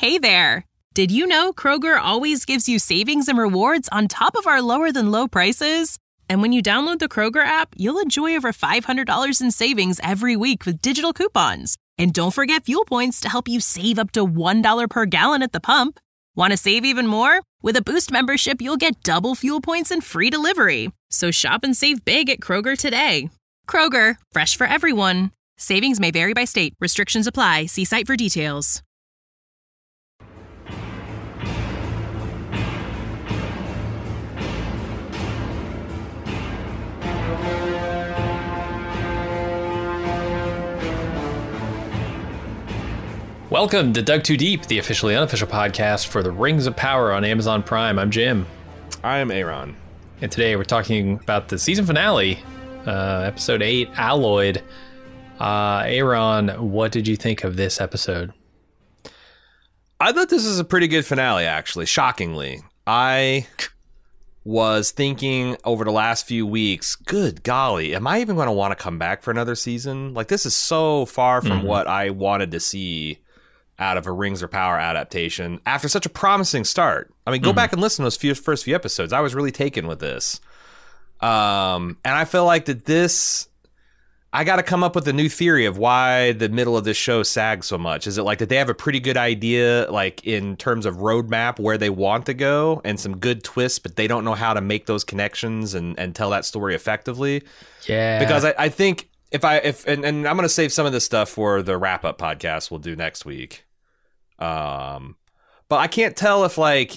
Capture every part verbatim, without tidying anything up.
Hey there! Did you know Kroger always gives you savings and rewards on top of our lower-than-low prices? And when you download the Kroger app, you'll enjoy over five hundred dollars in savings every week with digital coupons. And don't forget fuel points to help you save up to one dollar per gallon at the pump. Want to save even more? With a Boost membership, you'll get double fuel points and free delivery. So shop and save big at Kroger today. Kroger, fresh for everyone. Savings may vary by state. Restrictions apply. See site for details. Welcome to Dug Too Deep, the officially unofficial podcast for the Rings of Power on Amazon Prime. I'm Jim. I'm Aaron. And today we're talking about the season finale, uh, episode eight, Alloyed. Uh, Aaron, what did you think of this episode? I thought this was a pretty good finale, actually, shockingly. I was thinking over the last few weeks, good golly, am I even going to want to come back for another season? Like, this is so far from mm-hmm. what I wanted to see out of a Rings of Power adaptation after such a promising start. I mean, go mm-hmm. back and listen to those few, first few episodes. I was really taken with this. Um, and I feel like that this, I got to come up with a new theory of why the middle of this show sags so much. Is it like that they have a pretty good idea, like in terms of roadmap where they want to go and some good twists, but they don't know how to make those connections and, and tell that story effectively? Yeah. Because I, I think if I, if, and, and I'm going to save some of this stuff for the wrap up podcast we'll do next week. Um, but I can't tell if like,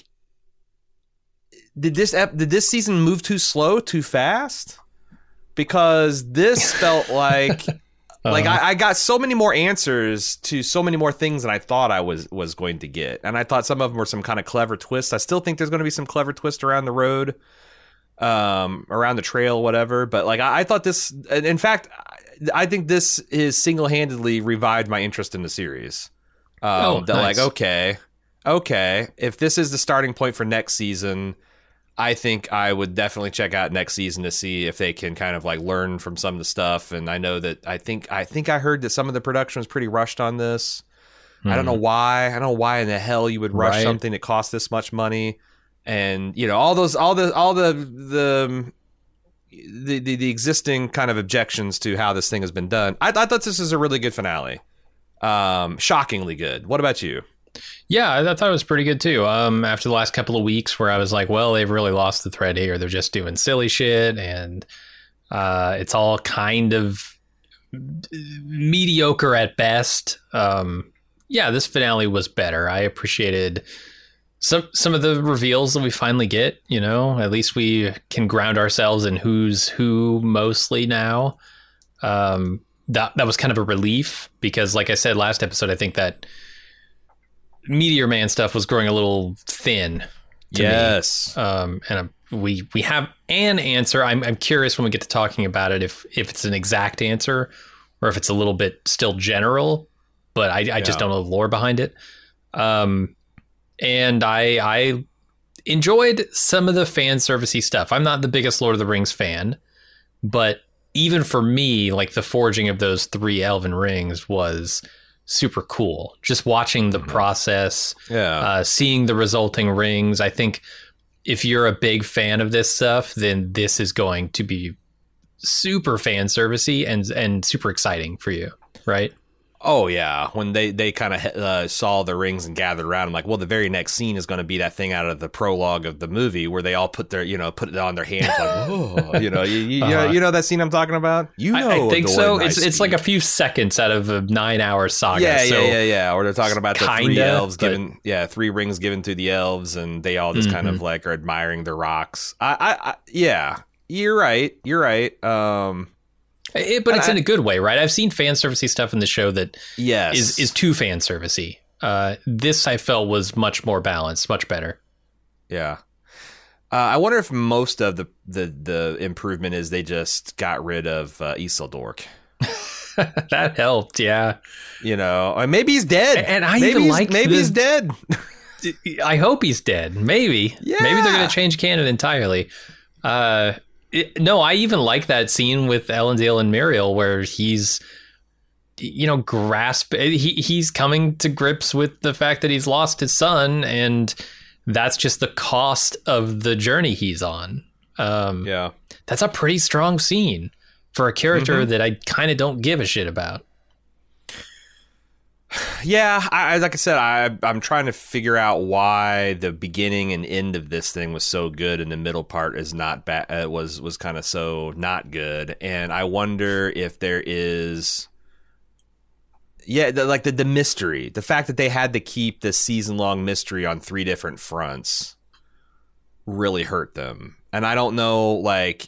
did this ep- did this season move too slow, too fast? Because this felt like, uh-huh. like I, I got so many more answers to so many more things than I thought I was was going to get, and I thought some of them were some kind of clever twists. I still think there's going to be some clever twist around the road, um, around the trail, whatever. But like I, I thought this, in fact, I think this is single handedly revived my interest in the series. Um, oh, they're nice. like, okay, okay, if this is the starting point for next season, I think I would definitely check out next season to see if they can kind of like learn from some of the stuff. And I know that I think I think I heard that some of the production was pretty rushed on this. Mm. I don't know why. I don't know why in the hell you would rush right. something that costs this much money. And you know, all those, all the, all the, the, the, the, the existing kind of objections to how this thing has been done. I, I thought this is a really good finale. Um, shockingly good. What about you? Yeah, I thought it was pretty good too. Um, after the last couple of weeks where I was like, well, they've really lost the thread here. They're just doing silly shit and uh, it's all kind of mediocre at best. Um, yeah, this finale was better. I appreciated some some of the reveals that we finally get, you know, at least we can ground ourselves in who's who mostly now. Um, that that was kind of a relief because like I said last episode, I think that Meteor Man stuff was growing a little thin to yes. me. Um, and we we have an answer. I'm I'm curious when we get to talking about it if if it's an exact answer or if it's a little bit still general, but I, I yeah. just don't know the lore behind it. Um, and I I enjoyed some of the fan servicey stuff. I'm not the biggest Lord of the Rings fan, but even for me, like the forging of those three elven rings was super cool. Just watching the process, yeah, uh, seeing the resulting rings. I think if you're a big fan of this stuff, then this is going to be super fan servicey and and super exciting for you, right? Oh yeah, when they they kind of uh, saw the rings and gathered around, I'm like, well, the very next scene is going to be that thing out of the prologue of the movie where they all put their, you know, put it on their hands, like, oh, you know, you, you, uh-huh. you know, you know that scene I'm talking about. You know, I, I think so. It's it's like a few seconds out of a nine hour saga. Yeah, so yeah, yeah, yeah. Or they're talking about the kinda, three elves but... given, yeah, three rings given to the elves, and they all just mm-hmm. kind of like are admiring the rocks. I, I, I yeah, you're right. You're right. Um. It, but it's I, in a good way, right? I've seen fan servicey stuff in the show that yes. is is too fan servicey. Uh, this I felt was much more balanced, much better. Yeah. Uh, I wonder if most of the, the, the improvement is they just got rid of uh, Isildur. That helped, yeah. You know, or maybe he's dead. And I maybe even like maybe the, he's dead. I hope he's dead. Maybe. Yeah. Maybe they're going to change canon entirely. Uh, it, no, I even like that scene with Elendil and Muriel where he's you know, grasp. He he's coming to grips with the fact that he's lost his son, and that's just the cost of the journey he's on. Um, yeah, that's a pretty strong scene for a character mm-hmm. that I kind of don't give a shit about. Yeah, I, like I said, I, I'm trying to figure out why the beginning and end of this thing was so good, and the middle part is not bad. Uh, was was kind of so not good, and I wonder if there is, yeah, the, like the the mystery, the fact that they had to keep this season long mystery on three different fronts, really hurt them, and I don't know, like,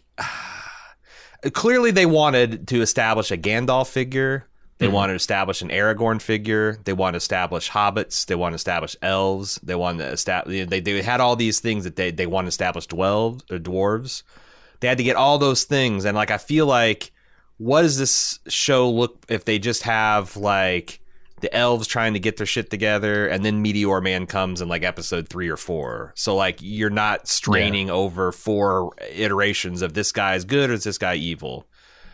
clearly they wanted to establish a Gandalf figure. They mm-hmm. want to establish an Aragorn figure. They want to establish hobbits. They want to establish elves. They want to establish. They they had all these things that they they want to establish dwelves or dwarves. They had to get all those things, and like I feel like, what does this show look if they just have like the elves trying to get their shit together, and then Meteor Man comes in like episode three or four. So like you're not straining yeah. over four iterations of this guy is good or is this guy evil.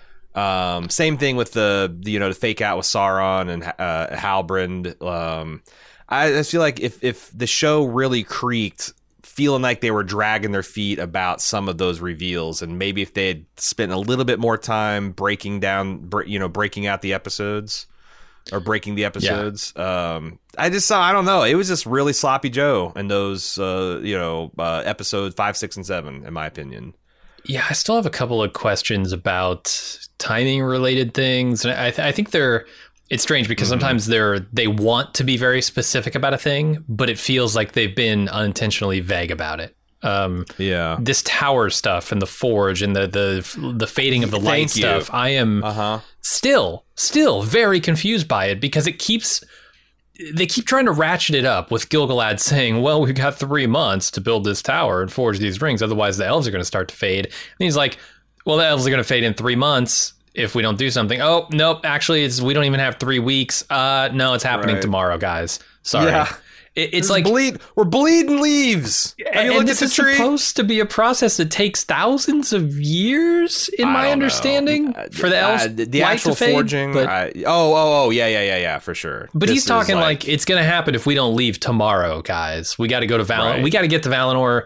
Um, same thing with the, the you know the fake out with Sauron and uh, Halbrand. Um, I, I feel like if if the show really creaked, feeling like they were dragging their feet about some of those reveals, and maybe if they had spent a little bit more time breaking down, you know, breaking out the episodes or breaking the episodes. Yeah. Um, I just saw, I don't know, it was just really sloppy Joe in those uh, you know uh, episodes five, six, and seven, in my opinion. Yeah, I still have a couple of questions about timing related things. And I, th- I think they're, it's strange because mm-hmm. sometimes they're, they want to be very specific about a thing, but it feels like they've been unintentionally vague about it. Um, yeah. This tower stuff and the forge and the, the, the fading of the light Thank you. stuff. I am uh-huh. still, still very confused by it because it keeps, they keep trying to ratchet it up with Gil-galad saying, well, we've got three months to build this tower and forge these rings. Otherwise, the elves are going to start to fade. And he's like, well, the elves are going to fade in three months if we don't do something. Oh, nope. Actually, it's we don't even have three weeks. Uh, no, it's happening right. tomorrow, guys. Sorry. Yeah. It, it's like bleed. We're bleeding leaves. Have you and looked this at the is tree? supposed to be a process that takes thousands of years, in I my don't understanding, know. for the elves. Uh, the the light actual to fade, forging. but- I, oh, oh, oh, yeah, yeah, yeah, yeah, for sure. But This he's is talking like, it's going to happen if we don't leave tomorrow, guys. We got to go to Valinor. Right. We got to get to Valinor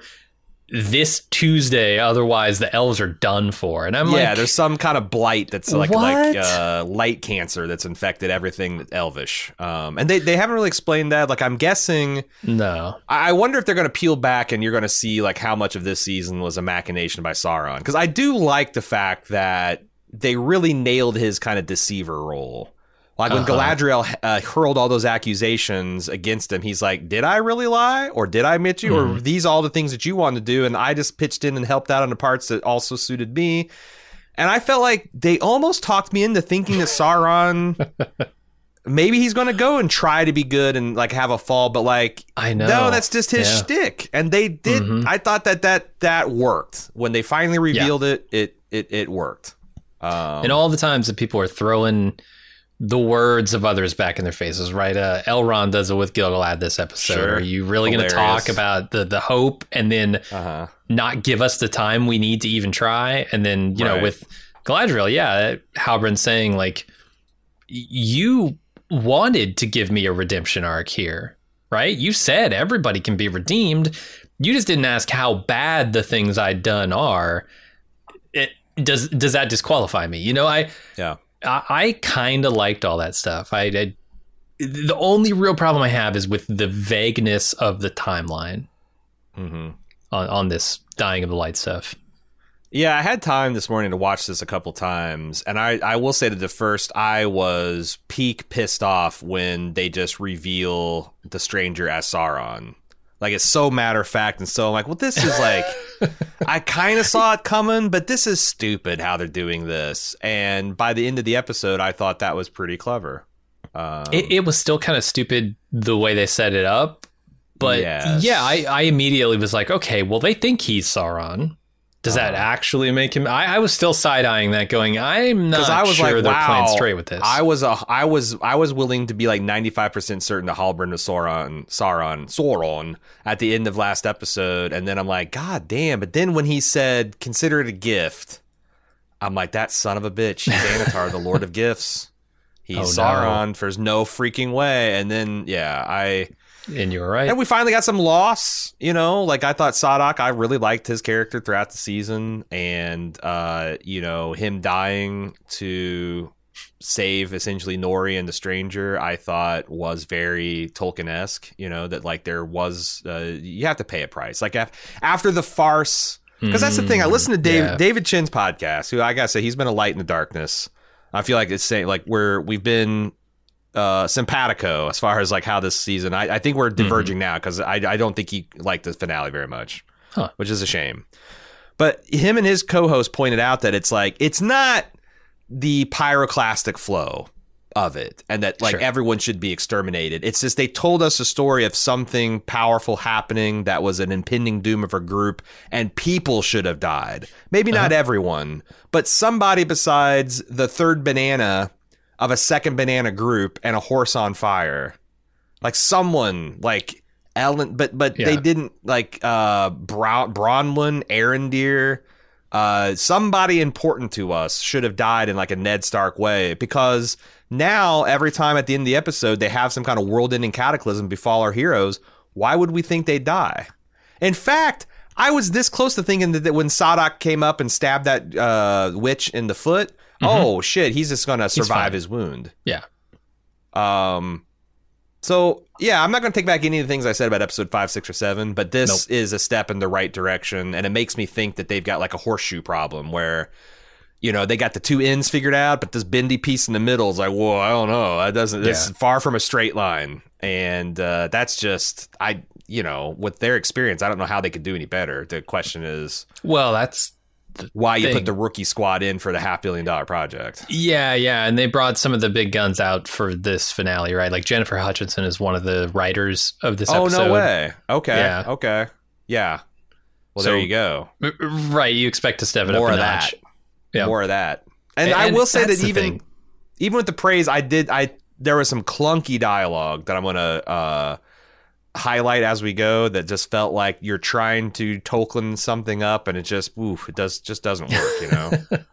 this Tuesday. Otherwise, the elves are done for. And I'm like, yeah, there's some kind of blight that's like What? like uh, light cancer that's infected everything Elvish. Um, and they, they haven't really explained that. Like, I'm guessing. no. I I wonder if they're going to peel back and you're going to see like how much of this season was a machination by Sauron. Because I do like the fact that they really nailed his kind of deceiver role. Like when Uh-huh. Galadriel uh, hurled all those accusations against him, he's like, did I really lie? Or did I admit you? Mhm. Or were these all the things that you wanted to do? And I just pitched in and helped out on the parts that also suited me. And I felt like they almost talked me into thinking that Sauron, maybe he's going to go and try to be good and like have a fall. But like, I know. no, that's just his Yeah. shtick. And they did. Mhm. I thought that that, that worked. When they finally revealed it, it, it, it worked. Um, And all the times that people are throwing the words of others back in their faces, right? Uh, Elrond does it with Gil-galad this episode. Sure. Are you really going to Hilarious. talk about the, the hope and then uh-huh. not give us the time we need to even try? And then, you know, Right. with Galadriel, yeah, Halbrand saying like, you wanted to give me a redemption arc here, right? You said everybody can be redeemed. You just didn't ask how bad the things I'd done are. It, does does that disqualify me? You know, I Yeah. I, I kind of liked all that stuff. I, I the only real problem I have is with the vagueness of the timeline Mm-hmm. on, on this dying of the light stuff. Yeah, I had time this morning to watch this a couple times, and I, I will say that the first I was peak pissed off when they just reveal the stranger as Sauron. Like, it's so matter of fact, and so I'm like, well, this is like, I kind of saw it coming, but this is stupid how they're doing this. And by the end of the episode, I thought that was pretty clever. Um, It, it was still kind of stupid the way they set it up, but Yes. yeah, I, I immediately was like, okay, well, they think he's Sauron. Does that Uh, actually make him? I, I was still side-eyeing that, going, I'm not I was sure like, they're wow, playing straight with this. I was a, I was, I was willing to be like ninety-five percent certain that Halbrand was Sauron, Sauron, Sauron at the end of last episode, and then I'm like, God damn! But then when he said, "Consider it a gift," I'm like, that son of a bitch, he's Anatar, the Lord of Gifts. He's oh, Sauron. No. There's no freaking way. And then, yeah, I... And you were right. And we finally got some loss, you know, like I thought Sadoc, I really liked his character throughout the season. And, uh, you know, him dying to save essentially Nori and the Stranger, I thought was very Tolkien-esque, you know, that like there was, uh, you have to pay a price. Like af- after the farce, because that's the thing. I listened to Dave, yeah. David Chin's podcast, who I gotta say, he's been a light in the darkness. I feel like it's saying like we're, we've been... Uh, simpatico as far as like how this season. I, I think we're diverging mm-hmm. now because I, I don't think he liked the finale very much, huh. which is a shame. But him and his co-host pointed out that it's like it's not the pyroclastic flow of it, and that like sure. everyone should be exterminated. It's just they told us a story of something powerful happening that was an impending doom of a group, and people should have died. Maybe uh-huh. not everyone, but somebody besides the third banana of a second banana group and a horse on fire. Like someone like Ellen, but but yeah. they didn't like uh Bra- Bronwyn, Arendir, uh somebody important to us should have died in like a Ned Stark way, because now every time at the end of the episode they have some kind of world-ending cataclysm befall our heroes, why would we think they die? In fact, I was this close to thinking that when Sadoc came up and stabbed that uh witch in the foot, mm-hmm. oh shit, he's just gonna survive his wound. Yeah. Um. So yeah, I'm not gonna take back any of the things I said about episode five, six, or seven, but this nope. is a step in the right direction, and it makes me think that they've got like a horseshoe problem where, you know, they got the two ends figured out, but this bendy piece in the middle is like, whoa, I don't know, that doesn't. Yeah. It's far from a straight line, and uh, that's just I. You know, with their experience, I don't know how they could do any better. The question is, well, that's why thing. you put the rookie squad in for the half billion dollar project. Yeah, yeah. And they brought some of the big guns out for this finale, right? Like Jennifer Hutchinson is one of the writers of this oh, episode. Oh, no way. Okay. Yeah. Okay. Yeah. Well, so, there you go. Right. You expect to step it More up a of notch. That. Yeah. More of that. And, and I will say that even, thing. even with the praise, I did, I, there was some clunky dialogue that I'm going to, uh, highlight as we go that just felt like you're trying to Tolkien something up and it just oof, it does just doesn't work, you know.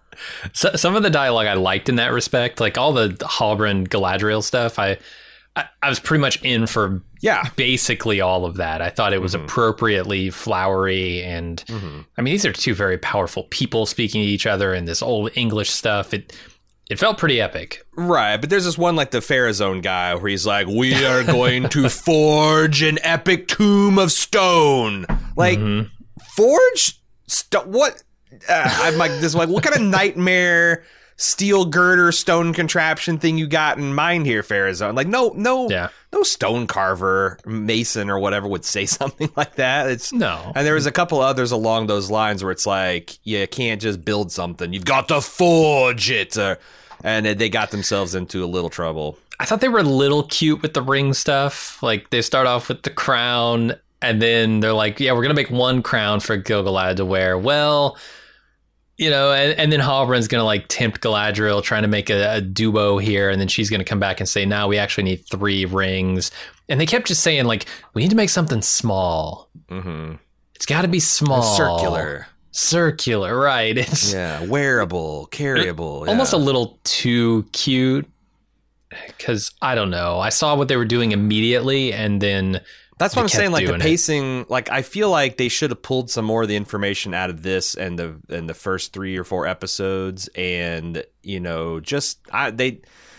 So, some of the dialogue I liked in that respect, like all the Halbrand Galadriel stuff, I, I I was pretty much in for yeah basically all of that. I thought it was mm-hmm. appropriately flowery, and mm-hmm. I mean these are two very powerful people speaking to each other, and this old English stuff. It It felt pretty epic. Right, but there's this one like the Pharazôn guy where he's like, we are going to forge an epic tomb of stone. Like, mm-hmm. forge? St- what? Uh, I'm like, this like, what kind of nightmare steel girder stone contraption thing you got in mind here, Pharazôn? Like, no, no, yeah. no stone carver, mason or whatever would say something like that. It's no. And there was a couple others along those lines where it's like, you can't just build something. You've got to forge it. Or, and they got themselves into a little trouble. I thought they were a little cute with the ring stuff. Like they start off with the crown and then they're like, yeah, we're going to make one crown for Gil-galad to wear. Well, you know, and, and then Halbrand's going to like tempt Galadriel trying to make a, a duo here. And then she's going to come back and say, no, we actually need three rings. And they kept just saying like, we need to make something small. Mm-hmm. It's got to be small. Circular. Circular, right. It's, yeah, wearable, carryable. Almost yeah. a little too cute. Because, I don't know, I saw what they were doing immediately and then... That's what I'm saying, like the pacing, it. like I feel like they should have pulled some more of the information out of this and the and the first three or four episodes, and you know, just I, they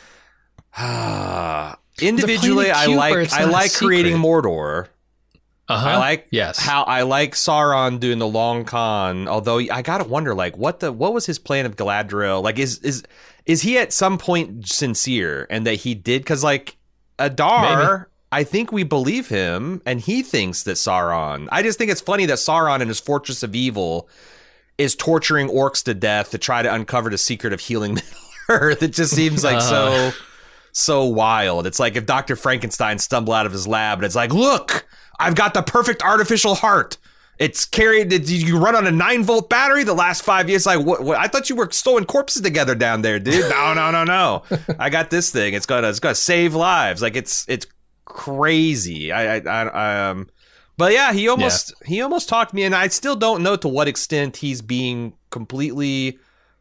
uh, individually, I like I like creating Mordor. Uh-huh. I like yes. how I like Sauron doing the long con. Although I gotta wonder, like, what the what was his plan of Galadriel? Like, is is is he at some point sincere and that he did? Because like Adar. Maybe. I think we believe him, and he thinks that Sauron... I just think it's funny that Sauron in his Fortress of Evil is torturing orcs to death to try to uncover the secret of healing Middle-earth. It just seems like uh. so so wild. It's like if Doctor Frankenstein stumbled out of his lab, and it's like, look, I've got the perfect artificial heart. It's carried... Did you run on a nine-volt battery the last five years? Like, what, what? I thought you were stowing corpses together down there, dude. No, no, no, no. I got this thing. It's gonna, it's gonna save lives. Like, it's it's... crazy. I, I, I, um, but yeah, he almost, yeah. he almost talked me, and I still don't know to what extent he's being completely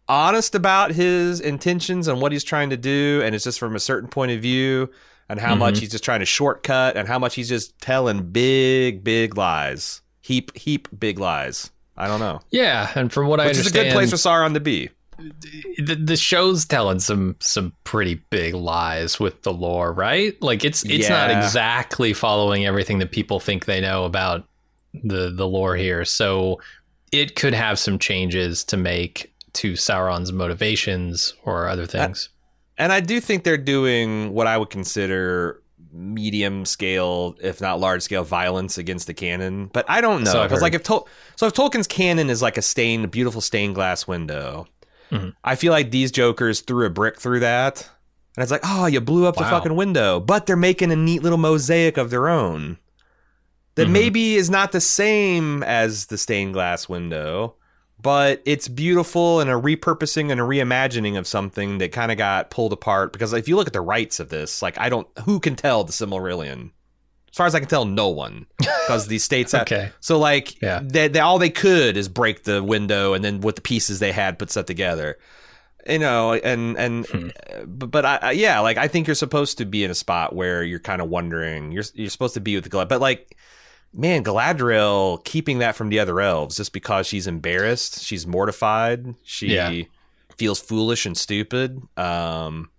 honest about his intentions and what he's trying to do, and it's just from a certain point of view, and how mm-hmm. much he's just trying to shortcut, and how much he's just telling big, big lies. Heap, heap big lies. I don't know. Yeah, and from what Which I understand... Which is a good place for Sauron to be. The, the show's telling some some pretty big lies with the lore, right? Like, it's it's yeah. not exactly following everything that people think they know about the, the lore here. So it could have some changes to make to Sauron's motivations or other things. I, and I do think they're doing what I would consider medium scale, if not large scale, violence against the canon. But I don't know. Because so like if Tol- so if Tolkien's canon is like a stained, beautiful stained glass window, mm-hmm. I feel like these jokers threw a brick through that. And it's like, oh, you blew up wow. the fucking window. But they're making a neat little mosaic of their own that mm-hmm. maybe is not the same as the stained glass window, but it's beautiful and a repurposing and a reimagining of something that kind of got pulled apart. Because if you look at the rights of this, like, I don't, who can tell the Silmarillion? As far as I can tell, no one, because these states have, okay. So like, yeah. they, they, all they could is break the window and then with the pieces they had put set together, you know, and, and, hmm. but, but I, yeah, like, I think you're supposed to be in a spot where you're kind of wondering, you're, you're supposed to be with the Galadriel, but like, man, Galadriel keeping that from the other elves just because she's embarrassed, she's mortified, she yeah. feels foolish and stupid. Um,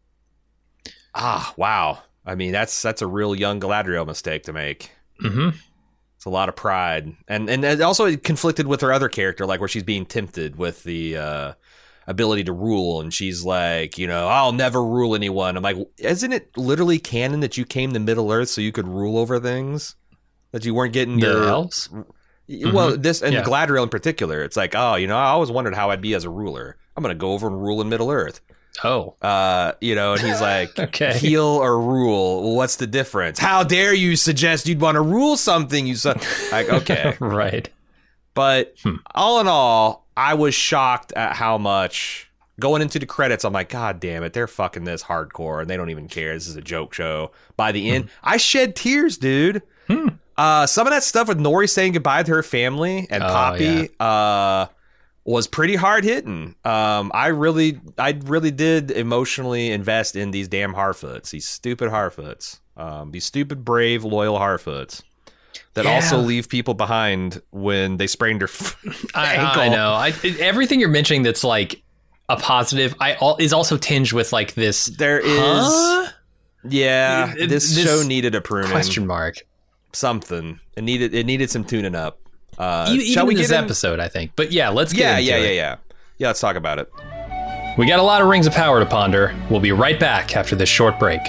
ah, wow. I mean, that's that's a real young Galadriel mistake to make. Mm-hmm. It's a lot of pride, and and it also conflicted with her other character, like where she's being tempted with the uh, ability to rule, and she's like, you know, I'll never rule anyone. I'm like, isn't it literally canon that you came to Middle Earth so you could rule over things? That you weren't getting the your elves? Well, mm-hmm. this and yeah. Galadriel in particular. It's like, oh, you know, I always wondered how I'd be as a ruler. I'm going to go over and rule in Middle Earth. Oh, uh, you know, and he's like, okay. heal or rule. Well, what's the difference? How dare you suggest you'd want to rule something? You said, like, okay, right. But hmm. all in all, I was shocked at how much. Going into the credits, I'm like, God damn it, they're fucking this hardcore, and they don't even care. This is a joke show. By the end, hmm. I shed tears, dude. Hmm. Uh, some of that stuff with Nori saying goodbye to her family and oh, Poppy yeah. uh, was pretty hard hitting. Um, I really, I really did emotionally invest in these damn Harfoots, these stupid Harfoots, um, these stupid, brave, loyal Harfoots that yeah. also leave people behind when they sprained their I, ankle. I know. I, everything you're mentioning that's like a positive, I all, is also tinged with like this. There is, huh? yeah. It, this, this show needed a pruning. Question mark. Something it needed. It needed some tuning up. Uh, Even shall we this get episode, I think. But yeah, let's get yeah, into yeah, it. yeah, yeah, yeah. Let's talk about it. We got a lot of rings of power to ponder. We'll be right back after this short break.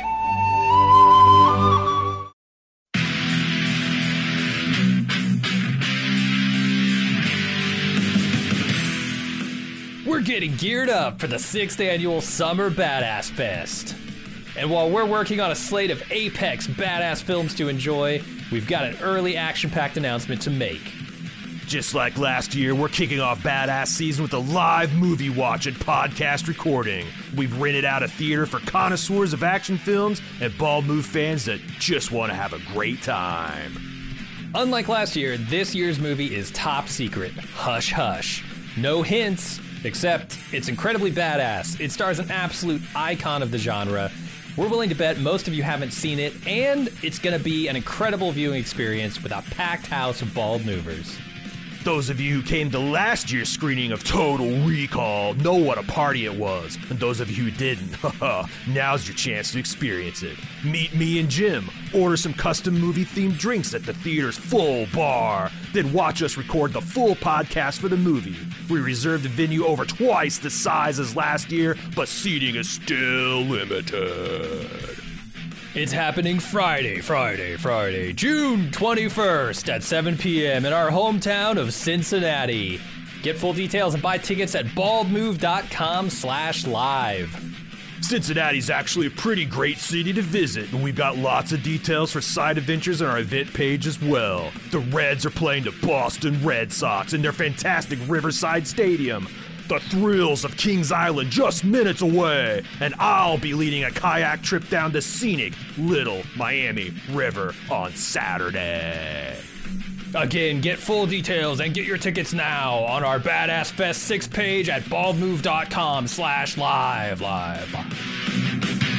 We're getting geared up for the sixth annual Summer Badass Fest. And while we're working on a slate of apex badass films to enjoy, we've got an early action-packed announcement to make. Just like last year, we're kicking off Badass Season with a live movie watch and podcast recording. We've rented out a theater for connoisseurs of action films and Bald Move fans that just want to have a great time. Unlike last year, this year's movie is top secret. Hush hush. No hints, except it's incredibly badass. It stars an absolute icon of the genre. We're willing to bet most of you haven't seen it, and it's going to be an incredible viewing experience with a packed house of bald movers. Those of you who came to last year's screening of Total Recall know what a party it was. And those of you who didn't, haha, now's your chance to experience it. Meet me and Jim, order some custom movie-themed drinks at the theater's full bar, then watch us record the full podcast for the movie. We reserved the venue over twice the size as last year, but seating is still limited. It's happening Friday, Friday, Friday, June twenty-first at seven p.m. in our hometown of Cincinnati. Get full details and buy tickets at baldmove.com slash live. Cincinnati's actually a pretty great city to visit, and we've got lots of details for side adventures on our event page as well. The Reds are playing the Boston Red Sox in their fantastic Riverside Stadium. The thrills of Kings Island just minutes away, and I'll be leading a kayak trip down the scenic Little Miami River on Saturday. Again, get full details and get your tickets now on our Badass Fest six page at baldmove.com slash live, live, live.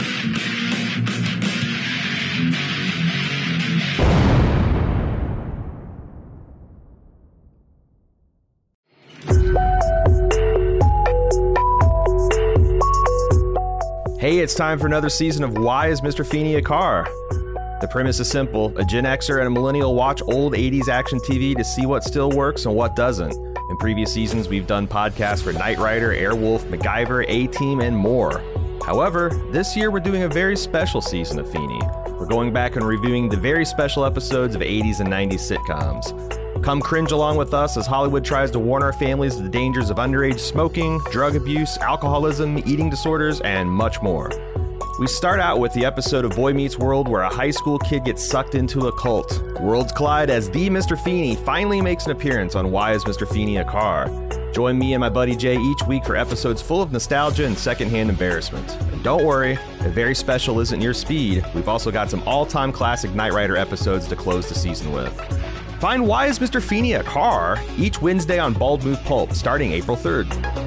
Hey, it's time for another season of Why is Mister Feeney a Car? The premise is simple. A Gen Xer and a millennial watch old eighties action T V to see what still works and what doesn't. In previous seasons, we've done podcasts for Knight Rider, Airwolf, MacGyver, A-Team, and more. However, this year we're doing a very special season of Feeney. We're going back and reviewing the very special episodes of eighties and nineties sitcoms. Come cringe along with us as Hollywood tries to warn our families of the dangers of underage smoking, drug abuse, alcoholism, eating disorders, and much more. We start out with the episode of Boy Meets World where a high school kid gets sucked into a cult. Worlds collide as the Mister Feeney finally makes an appearance on Why is Mister Feeney a Car? Join me and my buddy Jay each week for episodes full of nostalgia and secondhand embarrassment. And don't worry, if very special isn't your speed, we've also got some all-time classic Knight Rider episodes to close the season with. Find Why is Mister Feeney a Car? Each Wednesday on Bald Move Pulp, starting April third.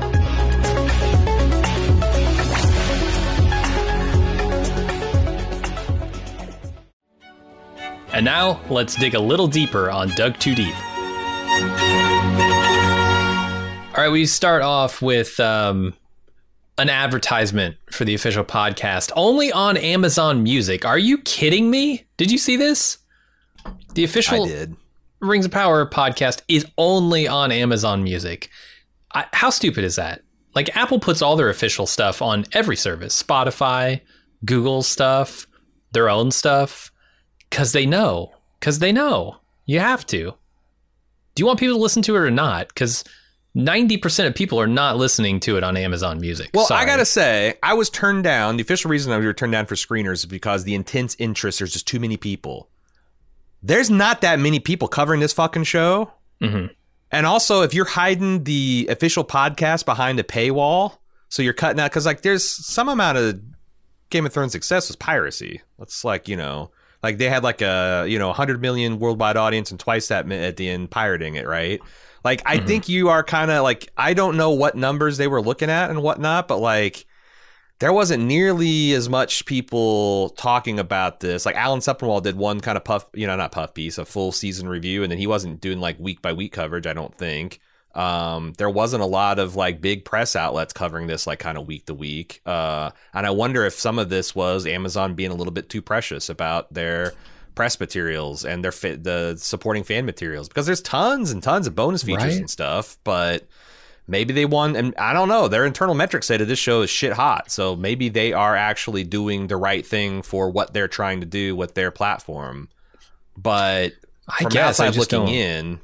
And now, let's dig a little deeper on Dug Too Deep. All right, we start off with um, an advertisement for the official podcast, only on Amazon Music. Are you kidding me? Did you see this? The official I did. Rings of Power podcast is only on Amazon Music. I, how stupid is that? Like, Apple puts all their official stuff on every service. Spotify, Google stuff, their own stuff. Because they know. Because they know. You have to. Do you want people to listen to it or not? Because ninety percent of people are not listening to it on Amazon Music. Well, Sorry. I gotta say, I was turned down. The official reason I was turned down for screeners is because the intense interest, there's just too many people. There's not that many people covering this fucking show. Mm-hmm. And also, if you're hiding the official podcast behind a paywall, so you're cutting out, because like there's some amount of Game of Thrones success was piracy. That's like, you know, like they had like a, you know, one hundred million worldwide audience and twice that at the end pirating it, right? Like, I mm-hmm. think you are kind of like, I don't know what numbers they were looking at and whatnot, but like, there wasn't nearly as much people talking about this. Like Alan Sepinwall did one kind of puff, you know, not puff piece, a full season review. And then he wasn't doing like week by week coverage, I don't think. Um, there wasn't a lot of like big press outlets covering this like kind of week to week. Uh, and I wonder if some of this was Amazon being a little bit too precious about their press materials and their fi- the supporting fan materials, because there's tons and tons of bonus features right. and stuff, but maybe they won, and I don't know. Their internal metrics say that this show is shit hot, so maybe they are actually doing the right thing for what they're trying to do with their platform. But I from guess outside I just looking don't. in,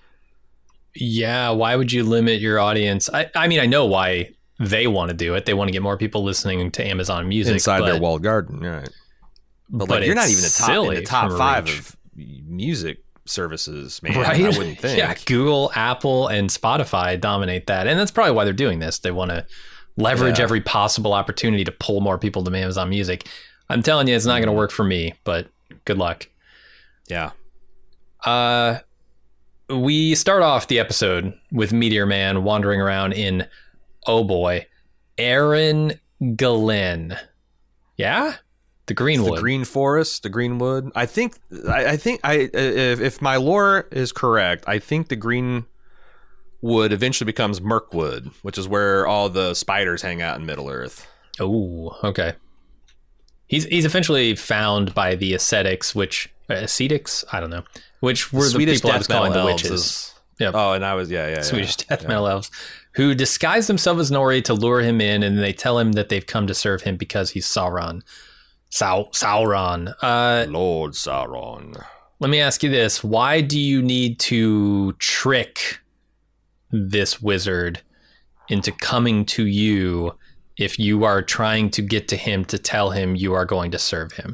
Yeah, why would you limit your audience? I, I mean, I know why they want to do it. They want to get more people listening to Amazon Music inside but, their walled garden, right? But, but like, you're not it's even the top in the top silly five reach. of music services, man. Right? I wouldn't think. Yeah, Google, Apple, and Spotify dominate that. And that's probably why they're doing this. They want to leverage Yeah. every possible opportunity to pull more people to Amazon Music. I'm telling you, it's not going to work for me, but good luck. Yeah. Uh, we start off the episode with Meteor Man wandering around in, oh boy, Aaron Glen. Yeah? The Greenwood. The Green Forest, the Greenwood. I think, I, I think, I if, if my lore is correct, I think the Greenwood eventually becomes Mirkwood, which is where all the spiders hang out in Middle Earth. Oh, okay. He's he's eventually found by the ascetics, which uh, ascetics, I don't know, which were the, Swedish people I was death calling the metal elves witches. is- Yep. Oh, and I was, yeah, yeah, Swedish yeah. death metal elves, who disguise themselves as Nori to lure him in, and they tell him that they've come to serve him because he's Sauron. Sau- Sauron. Uh, Lord Sauron. let me ask you this. Why do you need to trick this wizard into coming to you if you are trying to get to him to tell him you are going to serve him?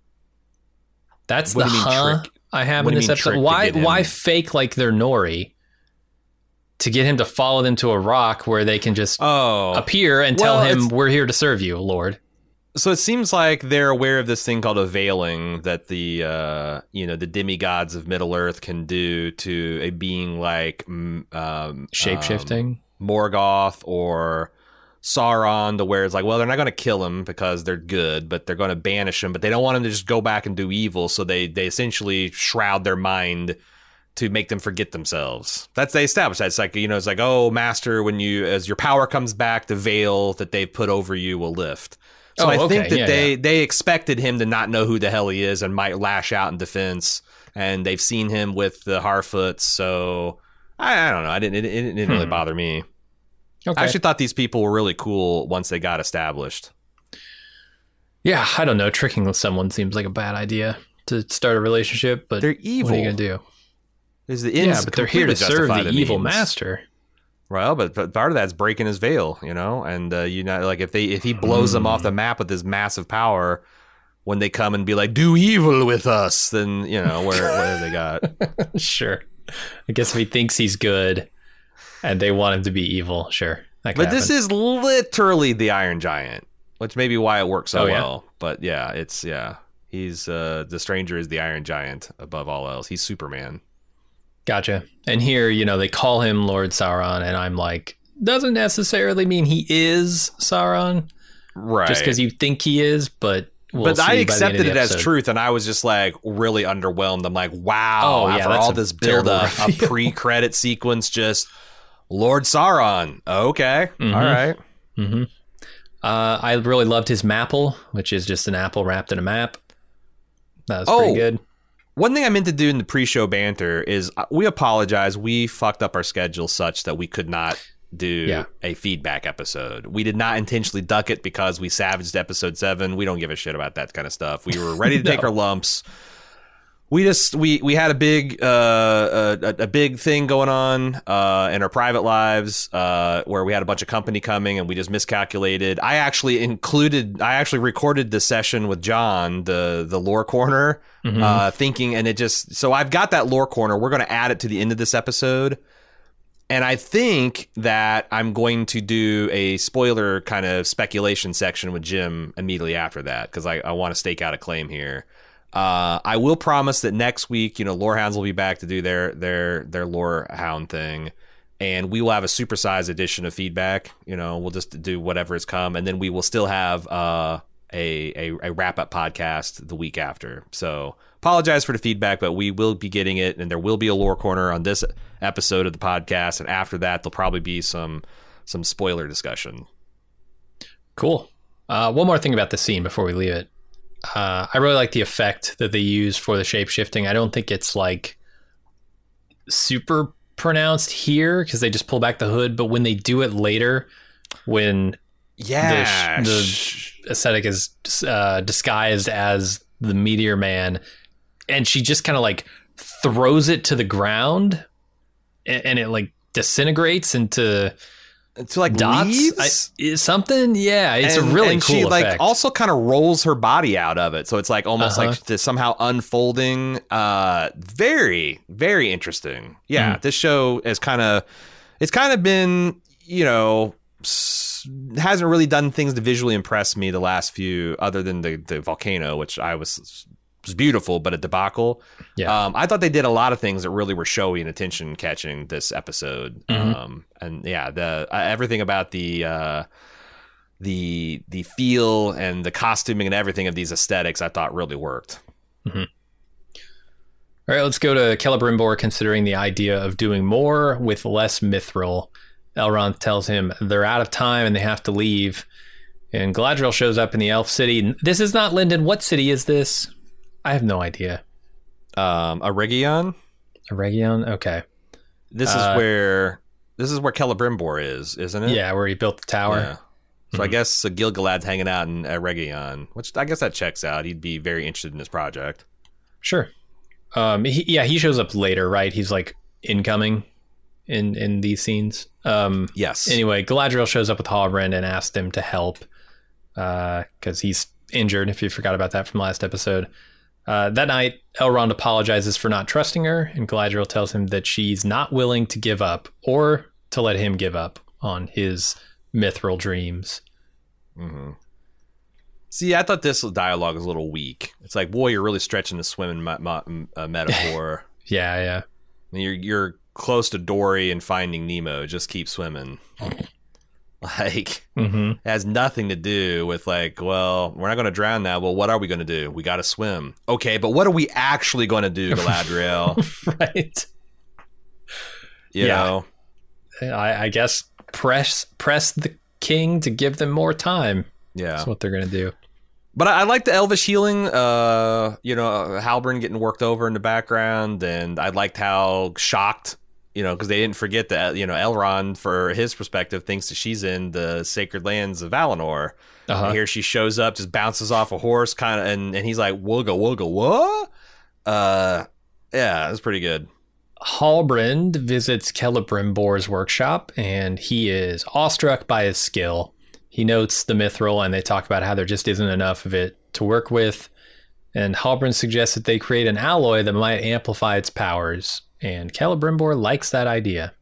That's What the do you mean huh trick? I have What in do you this mean episode. trick to Why get him? why fake like they're Nori to get him to follow them to a rock where they can just Oh, appear and Well, tell him it's- we're here to serve you, Lord? So it seems like they're aware of this thing called a veiling that the uh, you know the demigods of Middle Earth can do to a being like um, shape-shifting, um, Morgoth or Sauron, to where it's like, well, they're not going to kill him because they're good, but they're going to banish him. But they don't want him to just go back and do evil, so they they essentially shroud their mind to make them forget themselves. That's they established that. It's like, you know, it's like, oh, master, when you as your power comes back, the veil that they've put over you will lift. So oh, I okay. think that yeah, they, yeah. they expected him to not know who the hell he is and might lash out in defense. And they've seen him with the Harfoots. So I, I don't know. I didn't. It, it didn't really hmm. bother me. Okay. I actually thought these people were really cool once they got established. Yeah, I don't know. Tricking someone seems like a bad idea to start a relationship, but They're evil. what are you gonna do? Is the Yeah, but they're here to serve the evil means. master. Well, but, but part of that's breaking his veil, you know, and uh, you know, like if they if he blows Mm. them off the map with his massive power, when they come and be like, "Do evil with us," then you know where where have they got? Sure. I guess if he thinks he's good and they want him to be evil, sure. That could But this happen. is literally the Iron Giant, which may be why it works so Oh, yeah? well. But yeah, it's yeah, he's uh, the stranger is the Iron Giant above all else. He's Superman. Gotcha. And here, you know, they call him Lord Sauron, and I'm like, doesn't necessarily mean he is Sauron, Right. just because you think he is, but we'll but see I by the end accepted of the it as episode. truth, and I was just like really underwhelmed. I'm like, wow, Oh, yeah, after that's all a this build up, a terrible pre-credit sequence, just Lord Sauron. Okay, Mhm. all right. Mm-hmm. Uh, I really loved his Mapple, which is just an apple wrapped in a map. That was Oh. pretty good. One thing I meant to do in the pre-show banter is uh, we apologize. We fucked up our schedule such that we could not do Yeah. a feedback episode. We did not intentionally duck it because we savaged episode seven. We don't give a shit about that kind of stuff. We were ready to take No. our lumps. We just we we had a big uh, a, a big thing going on uh, in our private lives uh, where we had a bunch of company coming and we just miscalculated. I actually included I actually recorded the session with John, the the lore corner, Mhm. uh, thinking, and it just so I've got that lore corner. We're going to add it to the end of this episode. And I think that I'm going to do a spoiler kind of speculation section with Jim immediately after that because I, I want to stake out a claim here. Uh, I will promise that next week, you know, Lorehounds will be back to do their their their Lorehound thing, and we will have a supersized edition of feedback. You know, we'll just do whatever has come, and then we will still have uh, a a, a wrap up podcast the week after. So apologize for the feedback, but we will be getting it, and there will be a lore corner on this episode of the podcast, and after that, there'll probably be some some spoiler discussion. Cool. Uh, one more thing about the scene before we leave it. Uh, I really like the effect that they use for the shape shifting. I don't think it's like super pronounced here because they just pull back the hood, but when they do it later, when Yeah, the, the aesthetic is uh, disguised as the Meteor Man, and she just kind of like throws it to the ground, and, and it like disintegrates into to like dots. leaves. I, is something, yeah. It's and, a really and cool she effect. like also kind of rolls her body out of it, so it's like almost Uh-huh. like this somehow unfolding. Uh, very, very interesting. Yeah, Mm. this show is kind of, it's kind of been, you know, s- hasn't really done things to visually impress me the last few, other than the the volcano, which I was was beautiful, but a debacle. Yeah. Um, I thought they did a lot of things that really were showy and attention catching this episode. Mhm. Um, and yeah, the uh, everything about the uh, the the feel and the costuming and everything of these aesthetics, I thought really worked. All right, let's go to Celebrimbor considering the idea of doing more with less mithril. Elrond tells him they're out of time and they have to leave. And Galadriel shows up in the elf city. This is not Linden. What city is this? I have no idea. Um, Eregion. Eregion? Okay. This is Uh, where this is where Celebrimbor is, isn't it? Yeah, where he built the tower. Yeah. So I guess uh, Gil-galad's hanging out in Eregion, which I guess that checks out. He'd be very interested in this project. Sure. Um, he, yeah, he shows up later, right? He's like incoming in, in these scenes. Um, Yes. Anyway, Galadriel shows up with Halbrand and asks him to help because uh, he's injured, if you forgot about that from last episode. Uh, that night, Elrond apologizes for not trusting her, and Galadriel tells him that she's not willing to give up or to let him give up on his mithril dreams. Mm-hmm. See, I thought this dialogue was a little weak. It's like, boy, you're really stretching the swimming me- me- uh, metaphor. yeah, yeah. I mean, you're you're close to Dory and Finding Nemo. Just keep swimming. Like, mm-hmm. it has nothing to do with like, well, we're not going to drown now. Well, what are we going to do? We got to swim. Okay, but what are we actually going to do, Galadriel? Right. You yeah. know? I, I guess press press the king to give them more time. Yeah. That's what they're going to do. But I, I like the Elvish healing, uh, you know, Halbrand getting worked over in the background. And I liked how shocked, you know, because they didn't forget that, you know, Elrond, for his perspective, thinks that she's in the sacred lands of Valinor. Uh-huh. And here she shows up, just bounces off a horse, kind of, and, and he's like, wooga, wooga, what? Uh, yeah, it was pretty good. Halbrand visits Celebrimbor's workshop, and he is awestruck by his skill. He notes the mithril, and they talk about how there just isn't enough of it to work with. And Halbrand suggests that they create an alloy that might amplify its powers. And Celebrimbor likes that idea.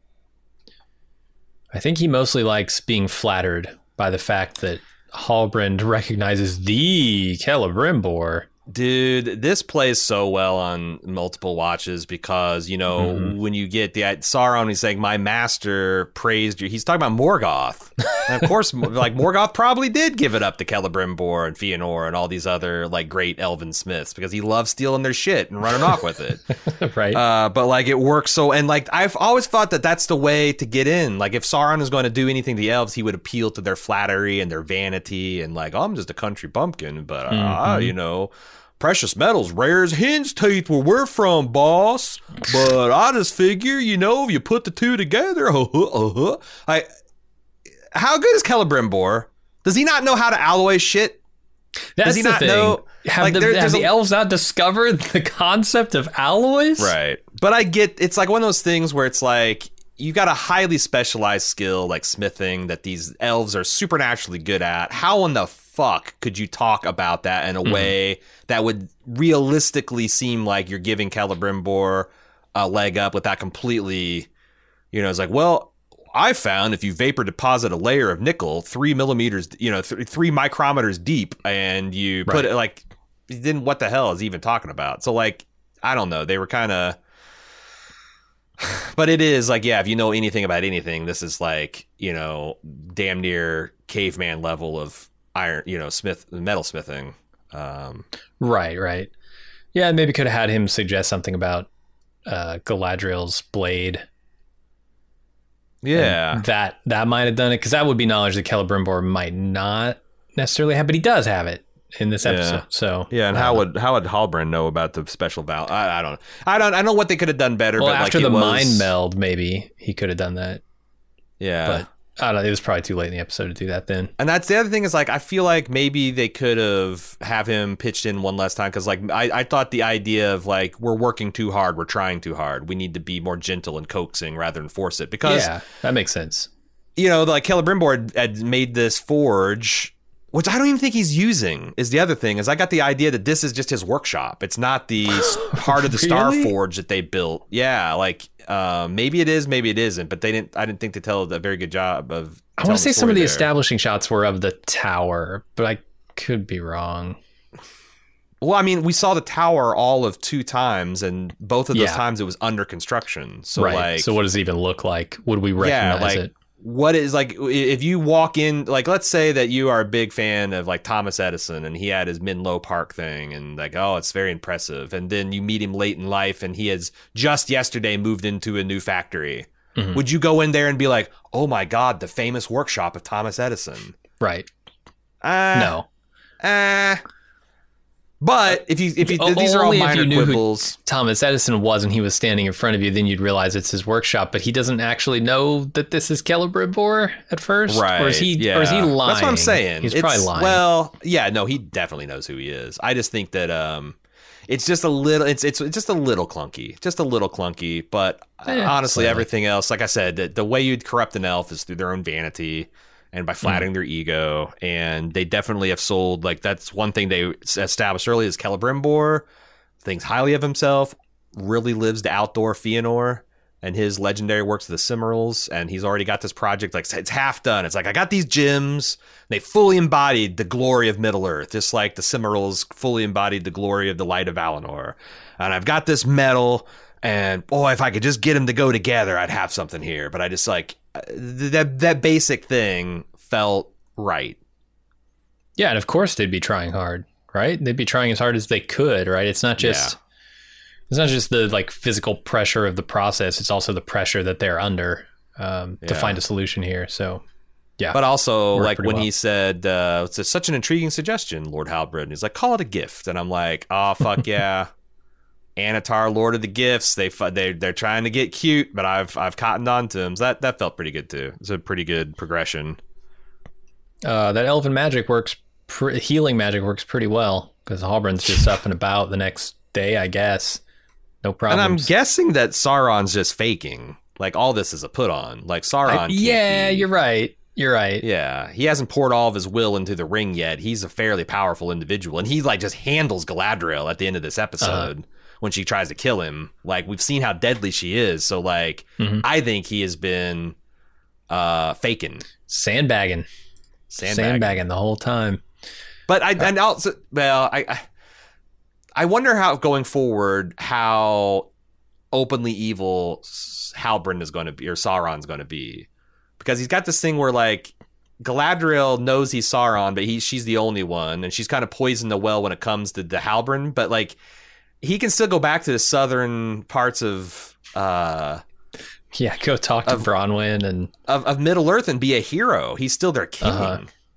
I think he mostly likes being flattered by the fact that Halbrand recognizes the Celebrimbor. Dude, this plays so well on multiple watches because, you know, mm-hmm. when you get the Sauron, he's saying, my master praised you. He's talking about Morgoth. And of course, like, Morgoth probably did give it up to Celebrimbor and Fëanor and all these other, like, great elven smiths because he loves stealing their shit and running off with it. Right. Uh, but, like, it works so... And, like, I've always thought that that's the way to get in. Like, if Sauron is going to do anything to the elves, he would appeal to their flattery and their vanity and, like, oh, I'm just a country bumpkin, but, uh, mm-hmm. you know... Precious metals, rare as hen's teeth where we're from, boss. But I just figure, you know, if you put the two together, uh-huh, uh-huh. I, how good is Celebrimbor? Does he not know how to alloy shit? That's Does he the not thing. know? Have, like, the, there, have the a, elves not discovered the concept of alloys? Right. But I get, it's like one of those things where it's like, you got a highly specialized skill like smithing that these elves are supernaturally good at. How in the fuck could you talk about that in a mm-hmm. way that would realistically seem like you're giving Celebrimbor a leg up without completely, you know, it's like, well, I found if you vapor deposit a layer of nickel three millimeters, you know, th- three micrometers deep and you put right. it like, then what the hell is he even talking about? So like, I don't know. They were kind of, but it is like, yeah, if you know anything about anything, this is like, you know, damn near caveman level of iron, you know, smith, metal smithing. Um, right, right. Yeah, maybe could have had him suggest something about uh, Galadriel's blade. Yeah. And that that might have done it, because that would be knowledge that Celebrimbor might not necessarily have, but he does have it in this episode. Yeah. So yeah, and uh, how would how would Halbrand know about the special val? I, I don't, I don't, I don't know what they could have done better. Well, but after like the was, mind meld, maybe he could have done that. Yeah, but I don't know. It was probably too late in the episode to do that then. And that's the other thing is like, I feel like maybe they could have have him pitched in one last time. Cause like, I, I thought the idea of like, we're working too hard. We're trying too hard. We need to be more gentle and coaxing rather than force it because yeah, that makes sense. You know, like Celebrimbor had, had made this forge, which I don't even think he's using is the other thing is I got the idea that this is just his workshop. It's not the part of the really? Star Forge that they built. Yeah. Like, Uh, maybe it is, maybe it isn't, but they didn't. I didn't think they tell a very good job of. I want to say some of the there. establishing shots were of the tower, but I could be wrong. Well, I mean, we saw the tower all of two times, and both of those yeah. times it was under construction. So, right. like, so what does it even look like? Would we recognize yeah, like, it? What is like if you walk in, like, let's say that you are a big fan of like Thomas Edison and he had his Menlo Park thing and like, oh, it's very impressive. And then you meet him late in life and he has just yesterday moved into a new factory. Mm-hmm. Would you go in there and be like, oh my God, the famous workshop of Thomas Edison? Right. Uh, no. Uh, But if you if you, o- these are all minor if you knew quibbles. Who Thomas Edison was and he was standing in front of you, then you'd realize it's his workshop. But he doesn't actually know that this is Celebrimbor at first, right? Or is he? Yeah. Or is he lying? That's what I'm saying. He's it's, probably lying. Well, yeah, no, he definitely knows who he is. I just think that um, it's just a little. It's it's just a little clunky, just a little clunky. But yeah, honestly, slightly. everything else, like I said, the, the way you'd corrupt an elf is through their own vanity. And by flattering mm. their ego, and they definitely have sold, like, that's one thing they established early is Celebrimbor thinks highly of himself, really lives to outdoor Fëanor, and his legendary works of the Cimmerals, and he's already got this project, like, it's half done. It's like, I got these gems, they fully embodied the glory of Middle-earth, just like the Cimmerals fully embodied the glory of the Light of Valinor. And I've got this metal, and boy, if I could just get them to go together, I'd have something here. But I just, like, that that basic thing felt right. Yeah, and of course they'd be trying hard, right? They'd be trying as hard as they could, right? It's not just... Yeah. It's not just the like physical pressure of the process. It's also the pressure that they're under um, to Yeah. find a solution here. So, yeah. But also, Worked like, pretty when well. he said, uh, it's such an intriguing suggestion, Lord Halbrand. He's like, call it a gift. And I'm like, oh, fuck yeah. Anatar, Lord of the Gifts. They, fu- they, they're trying to get cute, but I've I've cottoned on to him. So that, that felt pretty good, too. It's a pretty good progression. Uh, that elven magic works, pr- healing magic works pretty well because Halbrand's just up and about the next day, I guess. No And I'm problems. guessing that Sauron's just faking. Like, all this is a put on. Like, Sauron. I- can't yeah, be- you're right. You're right. Yeah, he hasn't poured all of his will into the ring yet. He's a fairly powerful individual, and he like just handles Galadriel at the end of this episode uh-huh. when she tries to kill him. Like, we've seen how deadly she is, so like Mhm. I think he has been uh, faking, Sandbagging. sandbagging. Sandbagging the whole time. But I and also well, I, I I wonder how going forward how openly evil Halbrand is going to be or Sauron's going to be. Because he's got this thing where, like, Galadriel knows he's Sauron, but he she's the only one, and she's kind of poisoned the well when it comes to the Halbrand. But, like, he can still go back to the southern parts of uh, Yeah, go talk to Of- Bronwyn and of, of Middle Earth and be a hero. He's still their king. Uh-huh.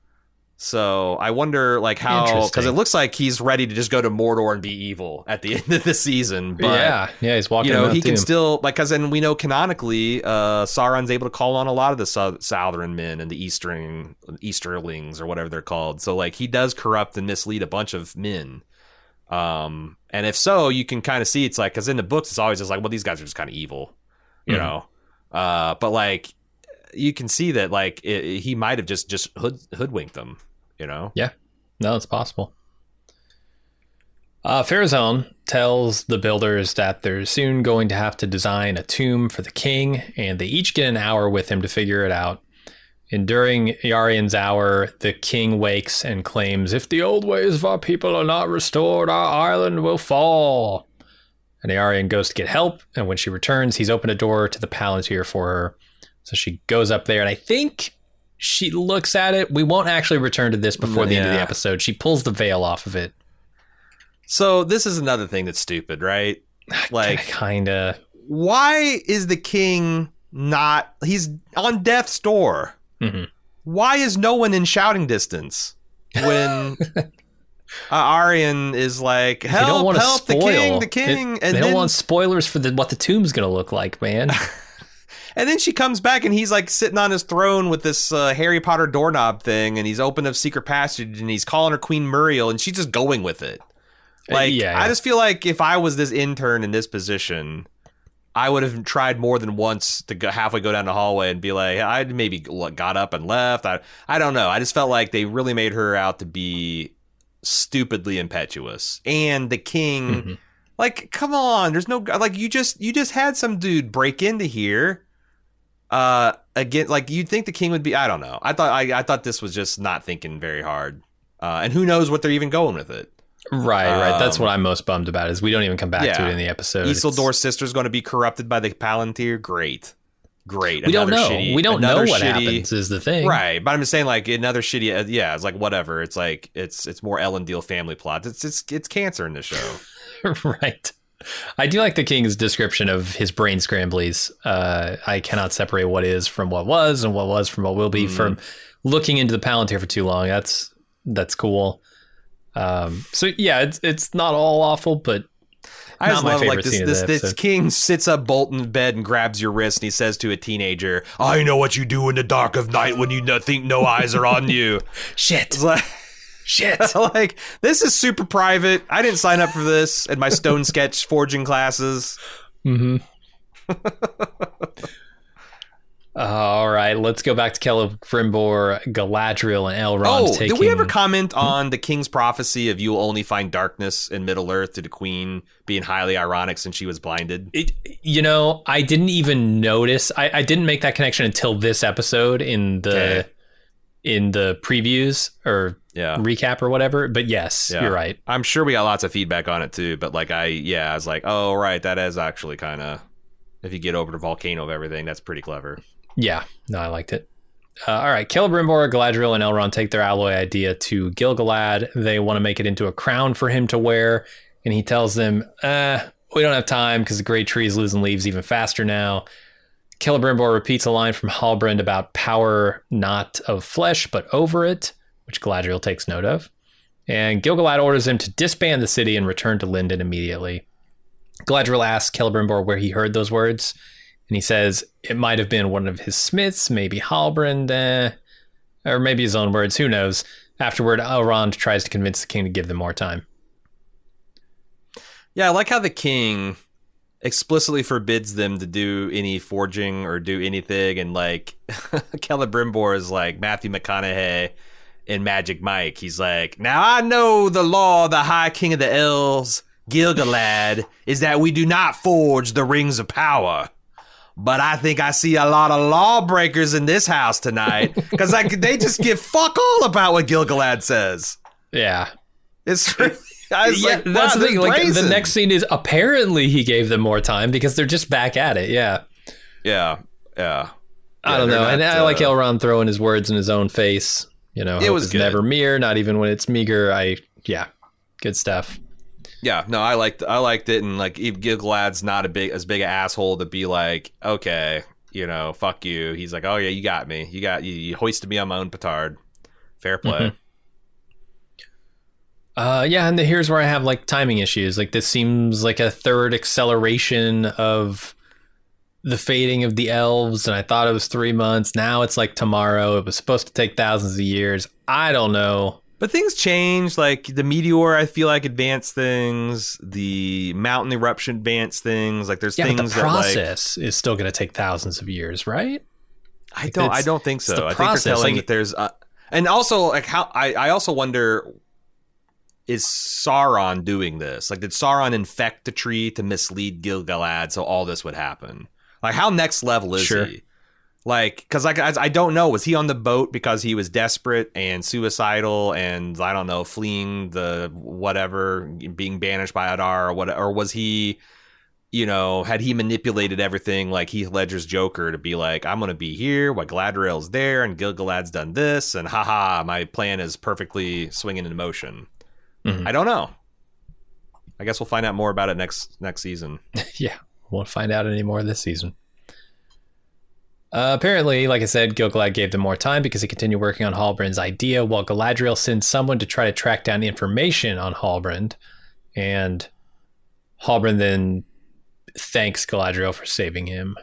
So I wonder, like, how because Interesting. it looks like he's ready to just go to Mordor and be evil at the end of the season. But yeah, yeah, he's walking. you know, Mount he can Doom. still, like, because then we know canonically, uh, Sauron's able to call on a lot of the sou- Southern men and the Eastern Easterlings or whatever they're called. So, like, he does corrupt and mislead a bunch of men. Um, and if so, you can kind of see it's like, because in the books, it's always just like, well, these guys are just kind of evil, you Mhm. know. Uh, but like, you can see that like it, he might have just just hood, hoodwinked them, you know. Yeah, no, it's possible. Uh, Farazone tells the builders that they're soon going to have to design a tomb for the king, and they each get an hour with him to figure it out. And during Iarian's hour, the king wakes and claims, "If the old ways of our people are not restored, our island will fall." And Iarian goes to get help, and when she returns, he's opened a door to the Palantir for her. So she goes up there, and I think she looks at it. We won't actually return to this before the end of the Yeah. episode. She pulls the veil off of it. So this is another thing that's stupid, right? Like, kind of. why is the king not? He's on death's door. Mm-hmm. Why is no one in shouting distance when uh, Aryan is like, They don't help, want to help, spoil. the king, the king. They, and they then, don't want spoilers for the, what the tomb's going to look like, man. and then she comes back and he's like sitting on his throne with this uh, Harry Potter doorknob thing, and he's opened a secret passage and he's calling her Queen Muriel, and she's just going with it. Like, yeah, yeah. I just feel like if I was this intern in this position, I would have tried more than once to go halfway go down the hallway and be like, I'd maybe got up and left. I, I don't know. I just felt like they really made her out to be stupidly impetuous. And the king, Mm-hmm. like, come on, there's no, like, you just, you just had some dude break into here. Uh, again, like, you'd think the king would be, I don't know. I thought, I, I thought this was just not thinking very hard. Uh, and who knows what they're even going with it. Right, right. That's Um, what I'm most bummed about is we don't even come back to yeah. it in the episode. Isildur's sister's going to be corrupted by the Palantir. Great. Great. We don't Another know. shitty- we don't know another what shitty- happens is the thing. Right. But I'm just saying, like, another shitty, uh, yeah, it's like, whatever. It's like, it's it's more Elendil family plot. It's, it's, it's cancer in the show. Right. I do like the king's description of his brain scramblies. Uh, I cannot separate what is from what was and what was from what will be Mm. from looking into the Palantir for too long. That's that's cool. Um, so yeah, it's it's not all awful, but I not just my love, favorite like, this, scene of this, the this episode. king sits up Bolton's bed and grabs your wrist and he says to a teenager, I know what you do in the dark of night when you no- think no eyes are on you. Shit, it's like, shit. like, this is super private. I didn't sign up for this in my stone sketch forging classes. Mm-hmm. All right, let's go back to Celebrimbor, Galadriel, and Elrond. Oh, taking... did we ever comment on the king's prophecy of you will only find darkness in Middle Earth to the queen being highly ironic since she was blinded? It, you know, I didn't even notice. I, I didn't make that connection until this episode in the okay. in the previews or yeah. recap or whatever. But yes, yeah. you're right. I'm sure we got lots of feedback on it too. But like I, yeah, I was like, oh right, that is actually kind of, if you get over the volcano of everything, that's pretty clever. Yeah, no, I liked it. Uh, all right, Celebrimbor, Galadriel, and Elrond take their alloy idea to Gil-galad. They want to make it into a crown for him to wear, and he tells them, uh, we don't have time because the great tree is losing leaves even faster now. Celebrimbor repeats a line from Halbrand about power not of flesh, but over it, which Galadriel takes note of. And Gil-galad orders him to disband the city and return to Lindon immediately. Galadriel asks Celebrimbor where he heard those words, and he says it might have been one of his smiths, maybe Halbrand, eh, or maybe his own words, who knows. Afterward, Elrond tries to convince the king to give them more time. Yeah, I like how the king explicitly forbids them to do any forging or do anything, and like Celebrimbor is like Matthew McConaughey in Magic Mike. He's like, now I know the law, the High King of the Elves, Gil-galad, is that we do not forge the rings of power. But I think I see a lot of lawbreakers in this house tonight because like they just give fuck all about what Gil-galad says. Yeah, it's really, I was yeah, like, that's wow, the thing. Like brazen. the next scene is apparently he gave them more time because they're just back at it. Yeah, yeah, yeah. I yeah, don't know, not, and I uh, like Elrond throwing his words in his own face. You know, it was good. Never mere, not even when it's meager. I yeah, good stuff. Yeah, no, I liked I liked it, and like Gil-galad's not a big as big an asshole to be like, okay, you know, fuck you. He's like, oh yeah, you got me, you got you, you hoisted me on my own petard. Fair play. Mm-hmm. Uh, yeah, and the, here's where I have like timing issues. Like this seems like a third acceleration of the fading of the elves, and I thought it was three months. Now it's like tomorrow. It was supposed to take thousands of years. I don't know. But things change, like the meteor, I feel like advanced things. The mountain eruption advanced things. Like there's yeah, things but the that process like, is still going to take thousands of years, right? I like don't. I don't think so. I process. think they're telling like, that there's, uh, and also like how I, I also wonder, is Sauron doing this? Like, did Sauron infect the tree to mislead Gil-galad so all this would happen? Like, how next level is sure. he? Like, because like I, I don't know. Was he on the boat because he was desperate and suicidal and I don't know, fleeing the whatever, being banished by Adar or what? Or was he, you know, had he manipulated everything like Heath Ledger's Joker to be like, I'm going to be here while Galadriel's there and Gil-galad's done this and haha, my plan is perfectly swinging in motion. Mm-hmm. I don't know. I guess we'll find out more about it next next season. Yeah, won't find out any more this season. Uh, apparently, like I said, Gil-galad gave them more time because he continued working on Halbrand's idea while Galadriel sends someone to try to track down information on Halbrand. And Halbrand then thanks Galadriel for saving him.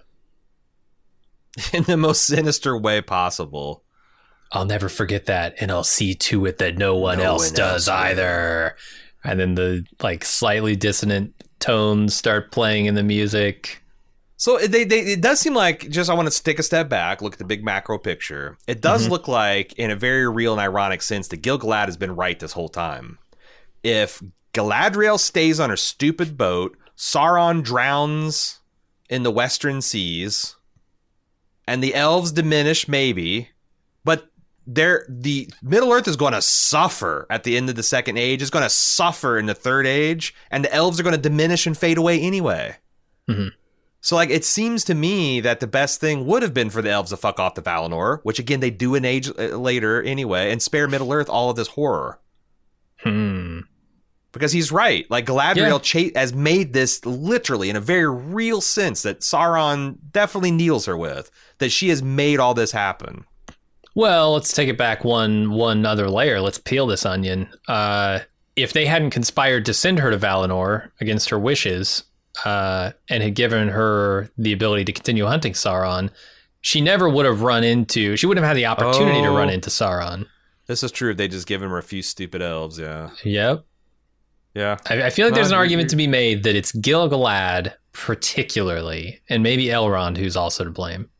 In the most sinister way possible. I'll never forget that, and I'll see to it that no one no else one does else either. Will. And then the like slightly dissonant tones start playing in the music. So they, they, it does seem like, just I want to take a step back, look at the big macro picture. It does mm-hmm. look like, in a very real and ironic sense, that Gil-galad has been right this whole time. If Galadriel stays on her stupid boat, Sauron drowns in the western seas, and the elves diminish maybe, but they're, the Middle Earth is going to suffer at the end of the Second Age. It's going to suffer in the Third Age, and the elves are going to diminish and fade away anyway. Mm-hmm. So, like, it seems to me that the best thing would have been for the elves to fuck off to Valinor, which, again, they do an age later anyway, and spare Middle-earth all of this horror. Hmm. Because he's right. Like, Galadriel yeah. cha- has made this literally, in a very real sense, that Sauron definitely needles her with, that she has made all this happen. Well, let's take it back one one other layer. Let's peel this onion. Uh, if they hadn't conspired to send her to Valinor against her wishes... Uh, and had given her the ability to continue hunting Sauron, she never would have run into, she wouldn't have had the opportunity oh, to run into Sauron. This is true. If they just given her a few stupid elves, yeah. Yep. Yeah. I, I feel like no, there's an you're, argument you're... to be made that it's Gil-galad particularly, and maybe Elrond who's also to blame.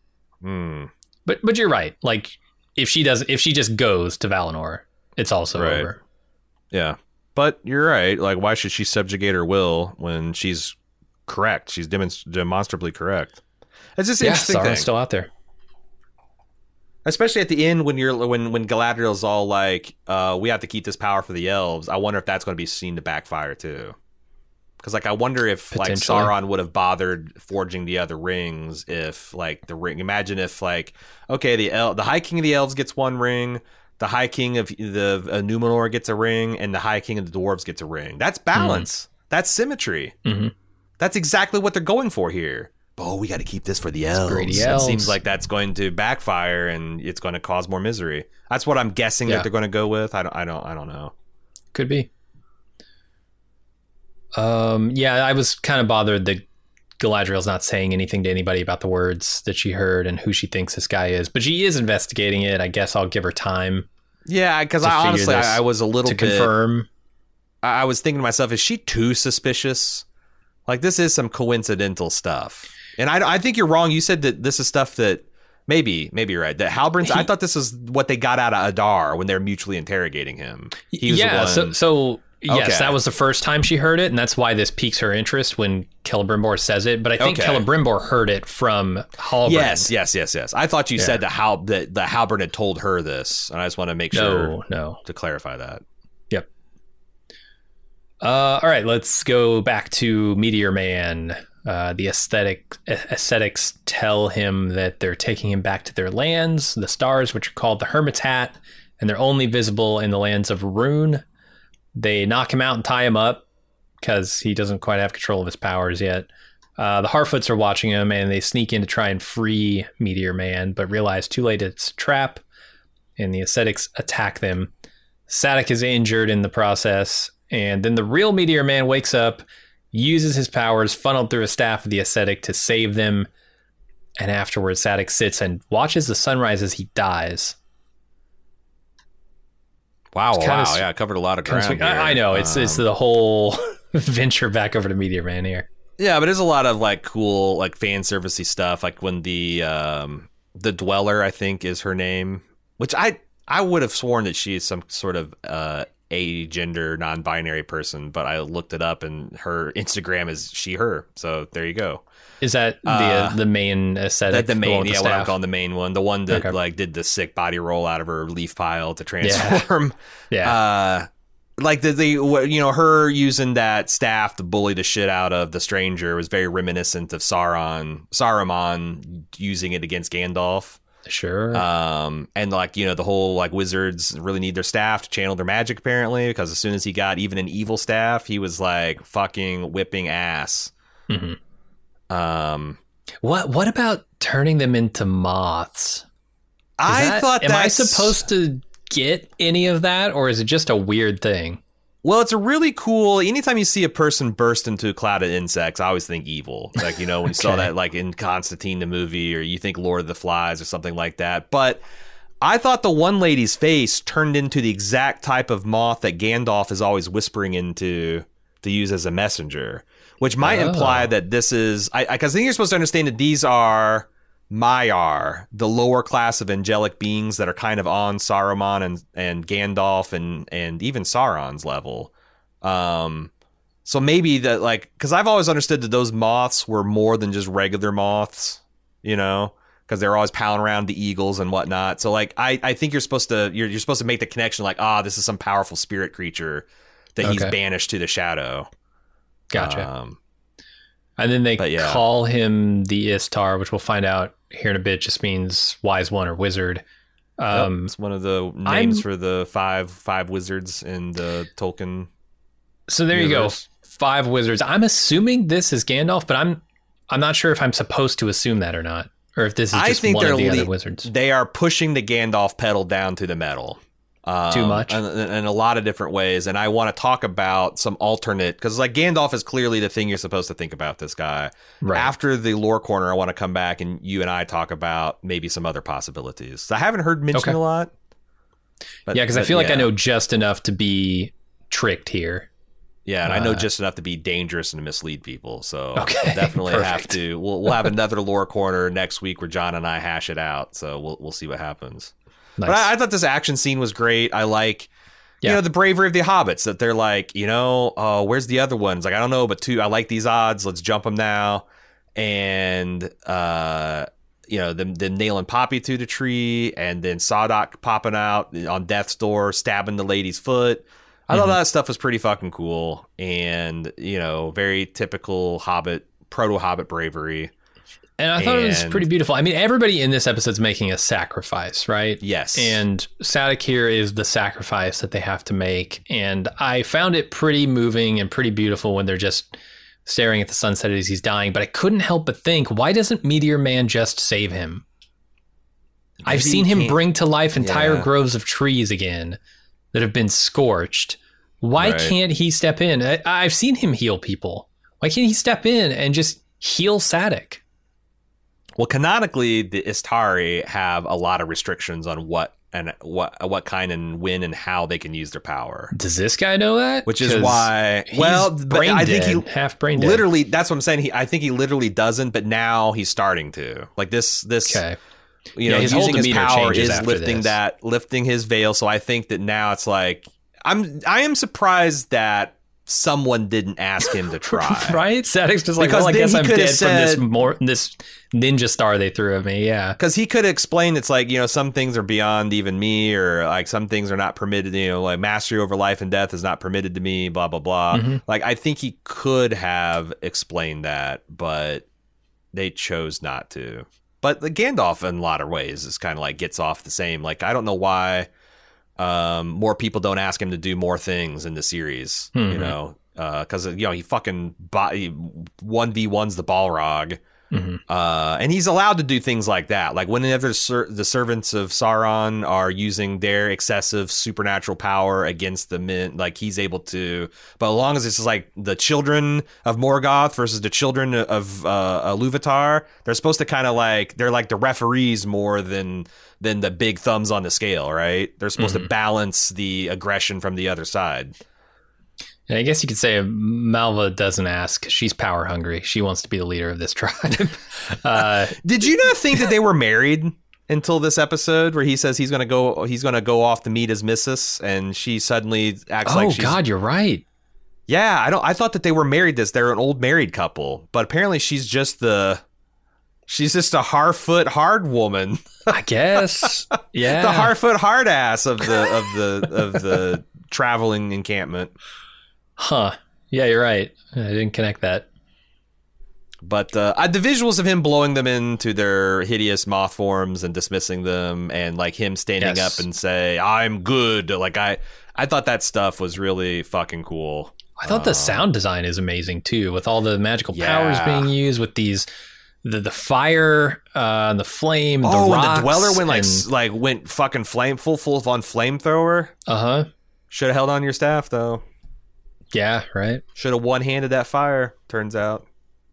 Hmm. But but you're right. Like if she does, if she just goes to Valinor, it's also Right. over. Yeah. But you're right. Like, why should she subjugate her will when she's correct? She's demonst- demonstrably correct. It's just an Yeah, interesting Sauron's thing. still out there. Especially at the end when you're when when Galadriel's all like, uh, "We have to keep this power for the elves." I wonder if that's going to be seen to backfire too. Because like I wonder if like Potentially. Sauron would have bothered forging the other rings if like the ring. Imagine if like okay, the El- the High King of the Elves gets one ring, the High King of the uh, Numenor gets a ring, and the High King of the Dwarves gets a ring. That's balance. That's symmetry. Mm-hmm. That's exactly what they're going for here. Oh, we got to keep this for the elves. greedy It elves. seems like that's going to backfire, and it's going to cause more misery. That's what I'm guessing Yeah. that they're going to go with. I don't. I don't. I don't know. Could be. Um. Yeah, I was kind of bothered that Galadriel's not saying anything to anybody about the words that she heard and who she thinks this guy is. But she is investigating it. I guess I'll give her time Yeah, because to I figure honestly, this- I, I was a little to bit. confirm. I I was thinking to myself, is she too suspicious? Like this is some coincidental stuff, and I, I think you're wrong. You said that this is stuff that maybe, maybe you're right. That Halbrand's. I thought this is what they got out of Adar when they're mutually interrogating him. He was yeah. the So, one. so yes, Okay. that was the first time she heard it, and that's why this piques her interest when Celebrimbor says it. But I think Okay. Celebrimbor heard it from Halbrand. Yes, yes, yes, yes. I thought you Yeah. said that Hal that the Halbrand had told her this, and I just want to make No, sure no. to clarify that. Yep. Uh, all right, let's go back to Meteor Man. Uh, the aesthetic aesthetics tell him that they're taking him back to their lands, the stars, which are called the Hermit's Hat, and they're only visible in the lands of Rune. They knock him out and tie him up because he doesn't quite have control of his powers yet. Uh, the Harfoots are watching him, and they sneak in to try and free Meteor Man, but realize too late it's a trap, and the ascetics attack them. Sadoc is injured in the process, and then the real Meteor Man wakes up, uses his powers funneled through a staff of the ascetic to save them, and afterwards Sadoc sits and watches the sunrise as he dies. Wow, It's wow, kinda- yeah, I covered a lot of Kind of ground. sweet. I, I here. know, it's it's Um, the whole venture back over to Meteor Man here. yeah, but there's a lot of like cool like fan servicey stuff, like when the um the Dweller, I think is her name, which I I would have sworn that she is some sort of uh agender non-binary person, but I looked it up and her Instagram is she her. So there you go. Is that the Uh, the main ascetic? That the one main, with yeah, the what I'm staff? calling the main one, the one that Okay. like did the sick body roll out of her leaf pile to transform. Yeah. Uh, like the, the what- you know, her using that staff to bully the shit out of the stranger was very reminiscent of Sauron, Saruman using it against Gandalf. Sure. Um, and like, you know, the whole like wizards really need their staff to channel their magic apparently, because as soon as he got even an evil staff, he was like fucking whipping ass. Mhm. Um, What what about turning them into moths? Is I that- thought am that's I supposed to get any of that, or is it just a weird thing? Well, it's a really cool. Anytime you see a person burst into a cloud of insects, I always think evil. Like, you know, when you saw Okay. that, like in Constantine the movie, or you think Lord of the Flies or something like that. But I thought the one lady's face turned into the exact type of moth that Gandalf is always whispering into to use as a messenger, which might Oh. imply that this is. I because I think you're supposed to understand that these are Maiar, the lower class of angelic beings that are kind of on Saruman and, and Gandalf and, and even Sauron's level. Um, so maybe that, like, because I've always understood that those moths were more than just regular moths, you know, because they're always pounding around the eagles and whatnot. So, like, I, I think you're supposed to you're, you're supposed to make the connection, like, ah, this is some powerful spirit creature that he's Okay. banished to the shadow. Gotcha. Um, And then they but yeah. call him the Istar, which we'll find out here in a bit just means wise one or wizard. Um, Yep, it's one of the names I'm- for the five five wizards in the Tolkien. so there universe. you go. Five wizards. I'm assuming this is Gandalf, but I'm I'm not sure if I'm supposed to assume that or not, or if this is I just think one they're of the le- other wizards. They are pushing the Gandalf pedal down to the metal. Um, Too much? in, in a lot of different ways, and I want to talk about some alternate, because like Gandalf is clearly the thing you're supposed to think about this guy. Right. After the lore corner, I want to come back and you and I talk about maybe some other possibilities. I haven't heard mentioned Okay. a lot. But, Yeah, because I but feel like I yeah. know just enough to be tricked here. Yeah, and Uh, I know just enough to be dangerous and to mislead people. So Okay, we'll definitely have perfect. to. We'll we'll have another lore corner next week where John and I hash it out. So we'll we'll see what happens. Nice. But I, I thought this action scene was great. I like, you Yeah. know, the bravery of the hobbits that they're like, you know, oh, where's the other ones? Like, I don't know, but two, I like these odds. Let's jump them now. And, uh, you know, them, them nailing Poppy to the tree and then Sawdock popping out on death's door, stabbing the lady's foot. I thought that stuff was pretty fucking cool. And, you know, very typical Hobbit, proto Hobbit bravery. And I thought it was And- pretty beautiful. I mean, everybody in this episode's making a sacrifice, right? Yes. And Sadok here is the sacrifice that they have to make. And I found it pretty moving and pretty beautiful when they're just staring at the sunset as he's dying. But I couldn't help but think, why doesn't Meteor Man just save him? I've Maybe seen he him can't- bring to life entire Yeah. groves of trees again that have been scorched. Why Right. can't he step in? I, I've seen him heal people. Why can't he step in and just heal Sadok? Well, canonically, the Istari have a lot of restrictions on what and what what kind and when and how they can use their power. Does this guy know that? Which is 'Cause why, he's well, but brain I think dead, he half brain dead. literally. That's what I'm saying. He, I think he literally doesn't, but now he's starting to. Like this, this, Okay. you Yeah, know, his whole using his demeanor power changes is after lifting this. that, lifting his veil. So I think that now it's like I'm. I am surprised that someone didn't ask him to try. Right? Sadok's just like, Because well, I then guess he I'm could dead have from this said- more this ninja star they threw at me. Yeah. Because he could explain it's like, you know, some things are beyond even me, or like some things are not permitted, you know, like mastery over life and death is not permitted to me, blah, blah, blah. Mm-hmm. Like, I think he could have explained that, but they chose not to. But the Gandalf, in a lot of ways, is kind of like gets off the same. Like, I don't know why um, more people don't ask him to do more things in the series, you Mhm. know, because, you know, he fucking one v one's the Balrog. Mhm. Uh, and he's allowed to do things like that. Like whenever the, ser- the servants of Sauron are using their excessive supernatural power against the men, like he's able to. But as long as it's like the children of Morgoth versus the children of uh, Iluvatar, they're supposed to kind of like they're like the referees more than than the big thumbs on the scale, right? They're supposed to balance the aggression from the other side. And I guess you could say Malva doesn't ask 'cause she's power hungry. She wants to be the leader of this tribe. uh, Did you not think that they were married until this episode where he says he's gonna go he's gonna go off to meet his missus and she suddenly acts oh like she's God, you're right. Yeah, I don't I thought that they were married this. They're an old married couple. But apparently she's just the she's just a Harfoot hard woman. I guess. Yeah. The Harfoot hard ass of the of the of the traveling encampment. Huh. Yeah, you're right. I didn't connect that. But uh, I- the visuals of him blowing them into their hideous moth forms and dismissing them, and like him standing Yes. up and say, "I'm good." Like I, I thought that stuff was really fucking cool. I thought the sound design is amazing too, with all the magical powers Yeah. being used, with these the the fire, uh, and the flame, the Oh, rocks, and the dweller went like and, s- like went fucking flame full full on flamethrower. uh huh. Should have held on your staff though. Yeah, right. Should have one handed that fire. Turns out.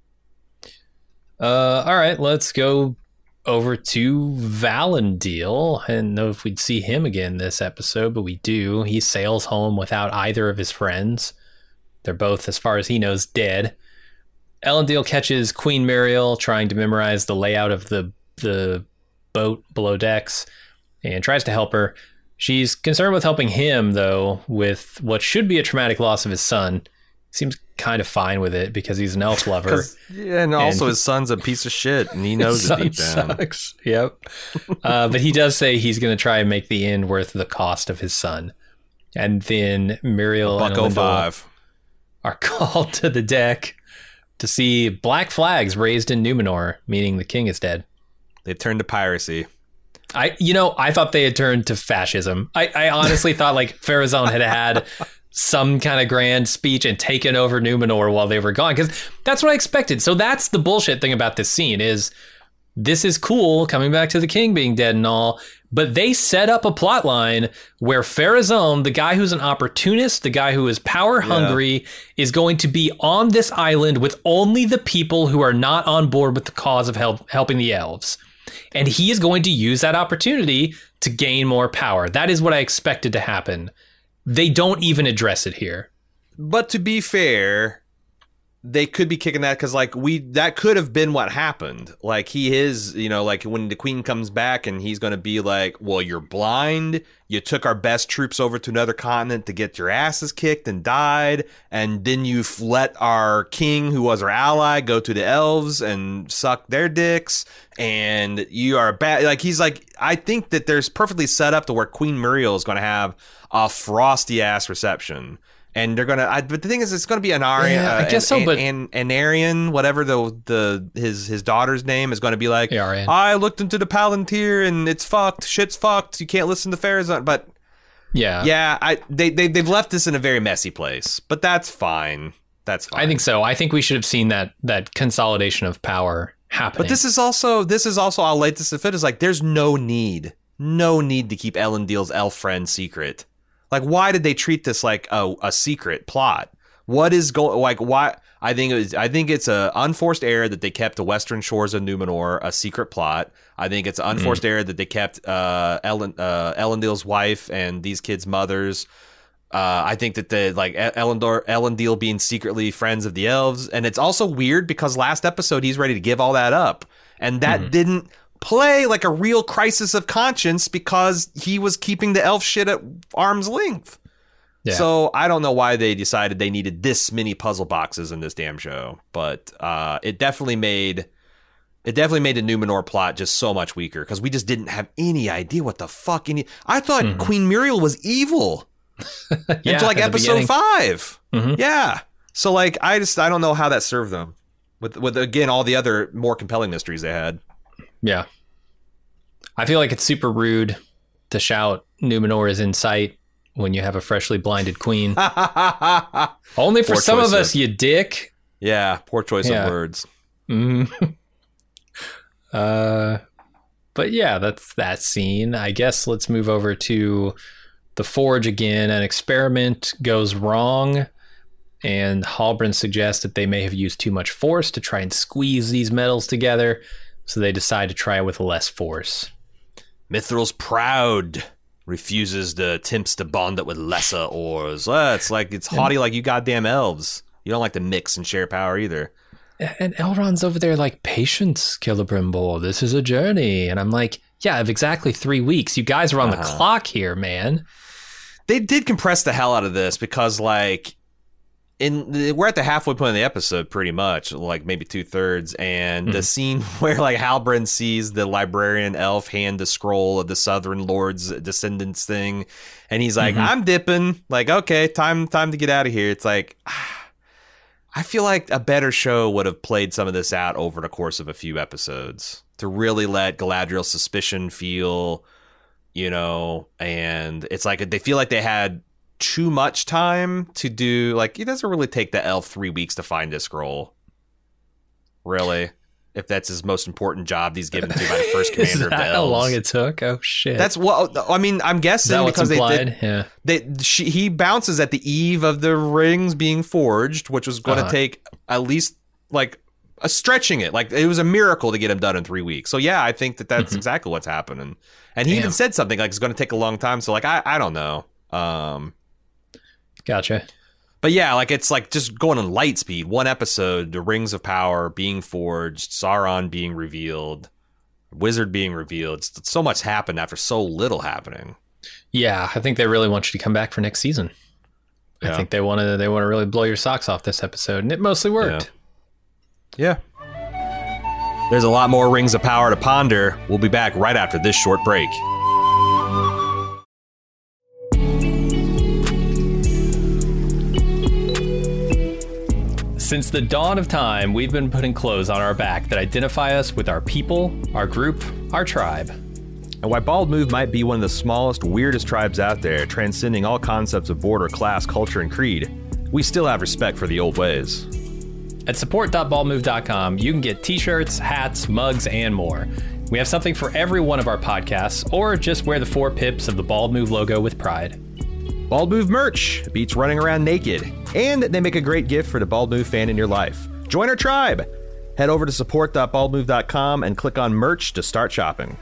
Uh, all right, let's go over to Valandil. I didn't know if we'd see him again this episode, but we do. He sails home without either of his friends. They're both, as far as he knows, dead. Elendil catches Queen Muriel trying to memorize the layout of the the boat below decks and tries to help her. She's concerned with helping him, though, with what should be a traumatic loss of his son. Seems kind of fine with it because he's an elf lover. 'Cause- Yeah, and also And- his son's a piece of shit, and he knows it Son deep down. sucks. Yep. uh, but he does say he's going to try and make the end worth the cost of his son. And then Muriel and Buck oh Elendil five. are called to the deck to see black flags raised in Numenor, meaning the king is dead. They turned to piracy. I, you know, I thought they had turned to fascism. I, I honestly thought like Pharazôn had had some kind of grand speech and taken over Numenor while they were gone, because that's what I expected. So that's the bullshit thing about this scene is this is cool, coming back to the king being dead and all, but they set up a plot line where Pharazôn, the guy who's an opportunist, the guy who is power hungry, is going to be on this island with only the people who are not on board with the cause of help, helping the elves. And he is going to use that opportunity to gain more power. That is what I expected to happen. They don't even address it here. but to be fair, they could be kicking that because, like, we that could have been what happened. Like, he is, you know, like when the queen comes back and he's going to be like, well, you're blind. You took our best troops over to another continent to get your asses kicked and died. And then you've let our king, who was our ally, go to the elves and suck their dicks. And you are bad. Like, he's like, I think that there's perfectly set up to where Queen Muriel is going to have a frosty ass reception. And they're gonna, I, but the thing is, it's gonna be an Aryan, Yeah, I uh, guess so, an, but- an, an Arian, whatever the the his his daughter's name is gonna be like. Yeah, Aryan. I looked into the Palantir and it's fucked. Shit's fucked. You can't listen to Farazan. But Yeah. yeah, I they they they've left this in a very messy place. But that's fine. That's fine. I think so. I think we should have seen that that consolidation of power happening. But this is also this is also I'll lay this to fit is like there's no need, no need to keep Elendil's elf friend secret. Like, why did they treat this like a, a secret plot? What is going like why? I think it was, I think it's a unforced error that they kept the western shores of Numenor a secret plot. I think it's an unforced mm. error that they kept uh, Ellen uh, Elendil's wife and these kids' mothers. Uh, I think that the like Elendor Elendil being secretly friends of the elves, and it's also weird because last episode he's ready to give all that up, and that mm. didn't play like a real crisis of conscience because he was keeping the elf shit at arm's length. Yeah. So I don't know why they decided they needed this many puzzle boxes in this damn show, but uh, it definitely made it definitely made the Numenor plot just so much weaker because we just didn't have any idea what the fuck any. I thought mm-hmm. Queen Muriel was evil yeah, until like episode five. Mm-hmm. Yeah. So like I just I don't know how that served them with with again all the other more compelling mysteries they had. Yeah. I feel like it's super rude to shout Numenor is in sight when you have a freshly blinded queen. Only for poor some of us, of, you dick. Yeah, poor choice yeah. of words. Mm-hmm. uh, but yeah, that's that scene. I guess let's move over to the Forge again. An experiment goes wrong, and Halbrand suggests that they may have used too much force to try and squeeze these metals together. So they decide to try it with less force. Mithril's proud, refuses to attempts to bond it with lesser ores. Uh, it's like it's haughty like you goddamn elves. You don't like to mix and share power either. And Elrond's over there like, patience, Celebrimbor. This is a journey. And I'm like, yeah, of exactly three weeks. You guys are on uh-huh. the clock here, man. They did compress the hell out of this because like, In, we're at the halfway point of the episode, pretty much, like maybe two thirds, and mm-hmm. the scene where like Halbrand sees the librarian elf hand the scroll of the Southern Lord's descendants thing, and he's like, mm-hmm. "I'm dipping." Like, okay, time time to get out of here. It's like, ah, I feel like a better show would have played some of this out over the course of a few episodes to really let Galadriel's suspicion feel, you know, and it's like they feel like they had too much time to do, like, it doesn't really take the elf three weeks to find this scroll, really, if that's his most important job he's given to by the first commander of the elves. How long it took? Oh shit! That's what I mean. I'm guessing because they did. Yeah, they she, he bounces at the eve of the rings being forged, which was going to uh-huh. take at least like a stretching it. Like it was a miracle to get him done in three weeks. So yeah, I think that that's mm-hmm. exactly what's happening. And he Damn. even said something like it's going to take a long time. So like I I don't know. Um. Gotcha. But yeah, like it's like just going on light speed. One episode, the Rings of Power being forged, Sauron being revealed, Wizard being revealed. So much happened after so little happening. Yeah, I think they really want you to come back for next season. Yeah. I think they want to they want to really blow your socks off this episode, and it mostly worked. Yeah. yeah. There's a lot more Rings of Power to ponder. We'll be back right after this short break. Since the dawn of time, we've been putting clothes on our back that identify us with our people, our group, our tribe. And while Bald Move might be one of the smallest, weirdest tribes out there, transcending all concepts of border, class, culture, and creed, we still have respect for the old ways. At support dot bald move dot com, you can get t-shirts, hats, mugs, and more. We have something for every one of our podcasts, or just wear the four pips of the Bald Move logo with pride. Bald Move merch beats running around naked, and they make a great gift for the Bald Move fan in your life. Join our tribe. Head over to support dot bald move dot com and click on merch to start shopping.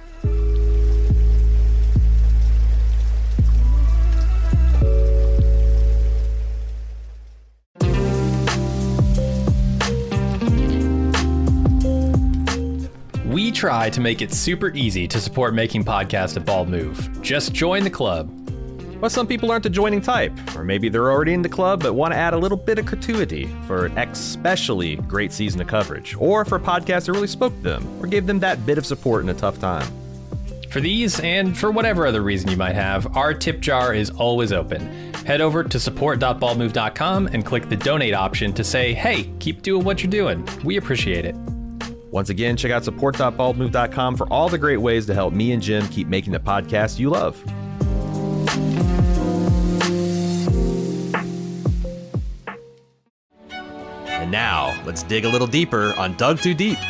try to make it super easy to support Making Podcast at Bald Move. Just join the club. But some people aren't the joining type, or maybe they're already in the club but want to add a little bit of gratuity for an especially great season of coverage, or for a podcast that really spoke to them, or gave them that bit of support in a tough time. For these, and for whatever other reason you might have, our tip jar is always open. Head over to support dot bald move dot com and click the donate option to say, hey, keep doing what you're doing. We appreciate it. Once again, check out support dot bald move dot com for all the great ways to help me and Jim keep making the podcast you love. And now, let's dig a little deeper on Dug Too Deep.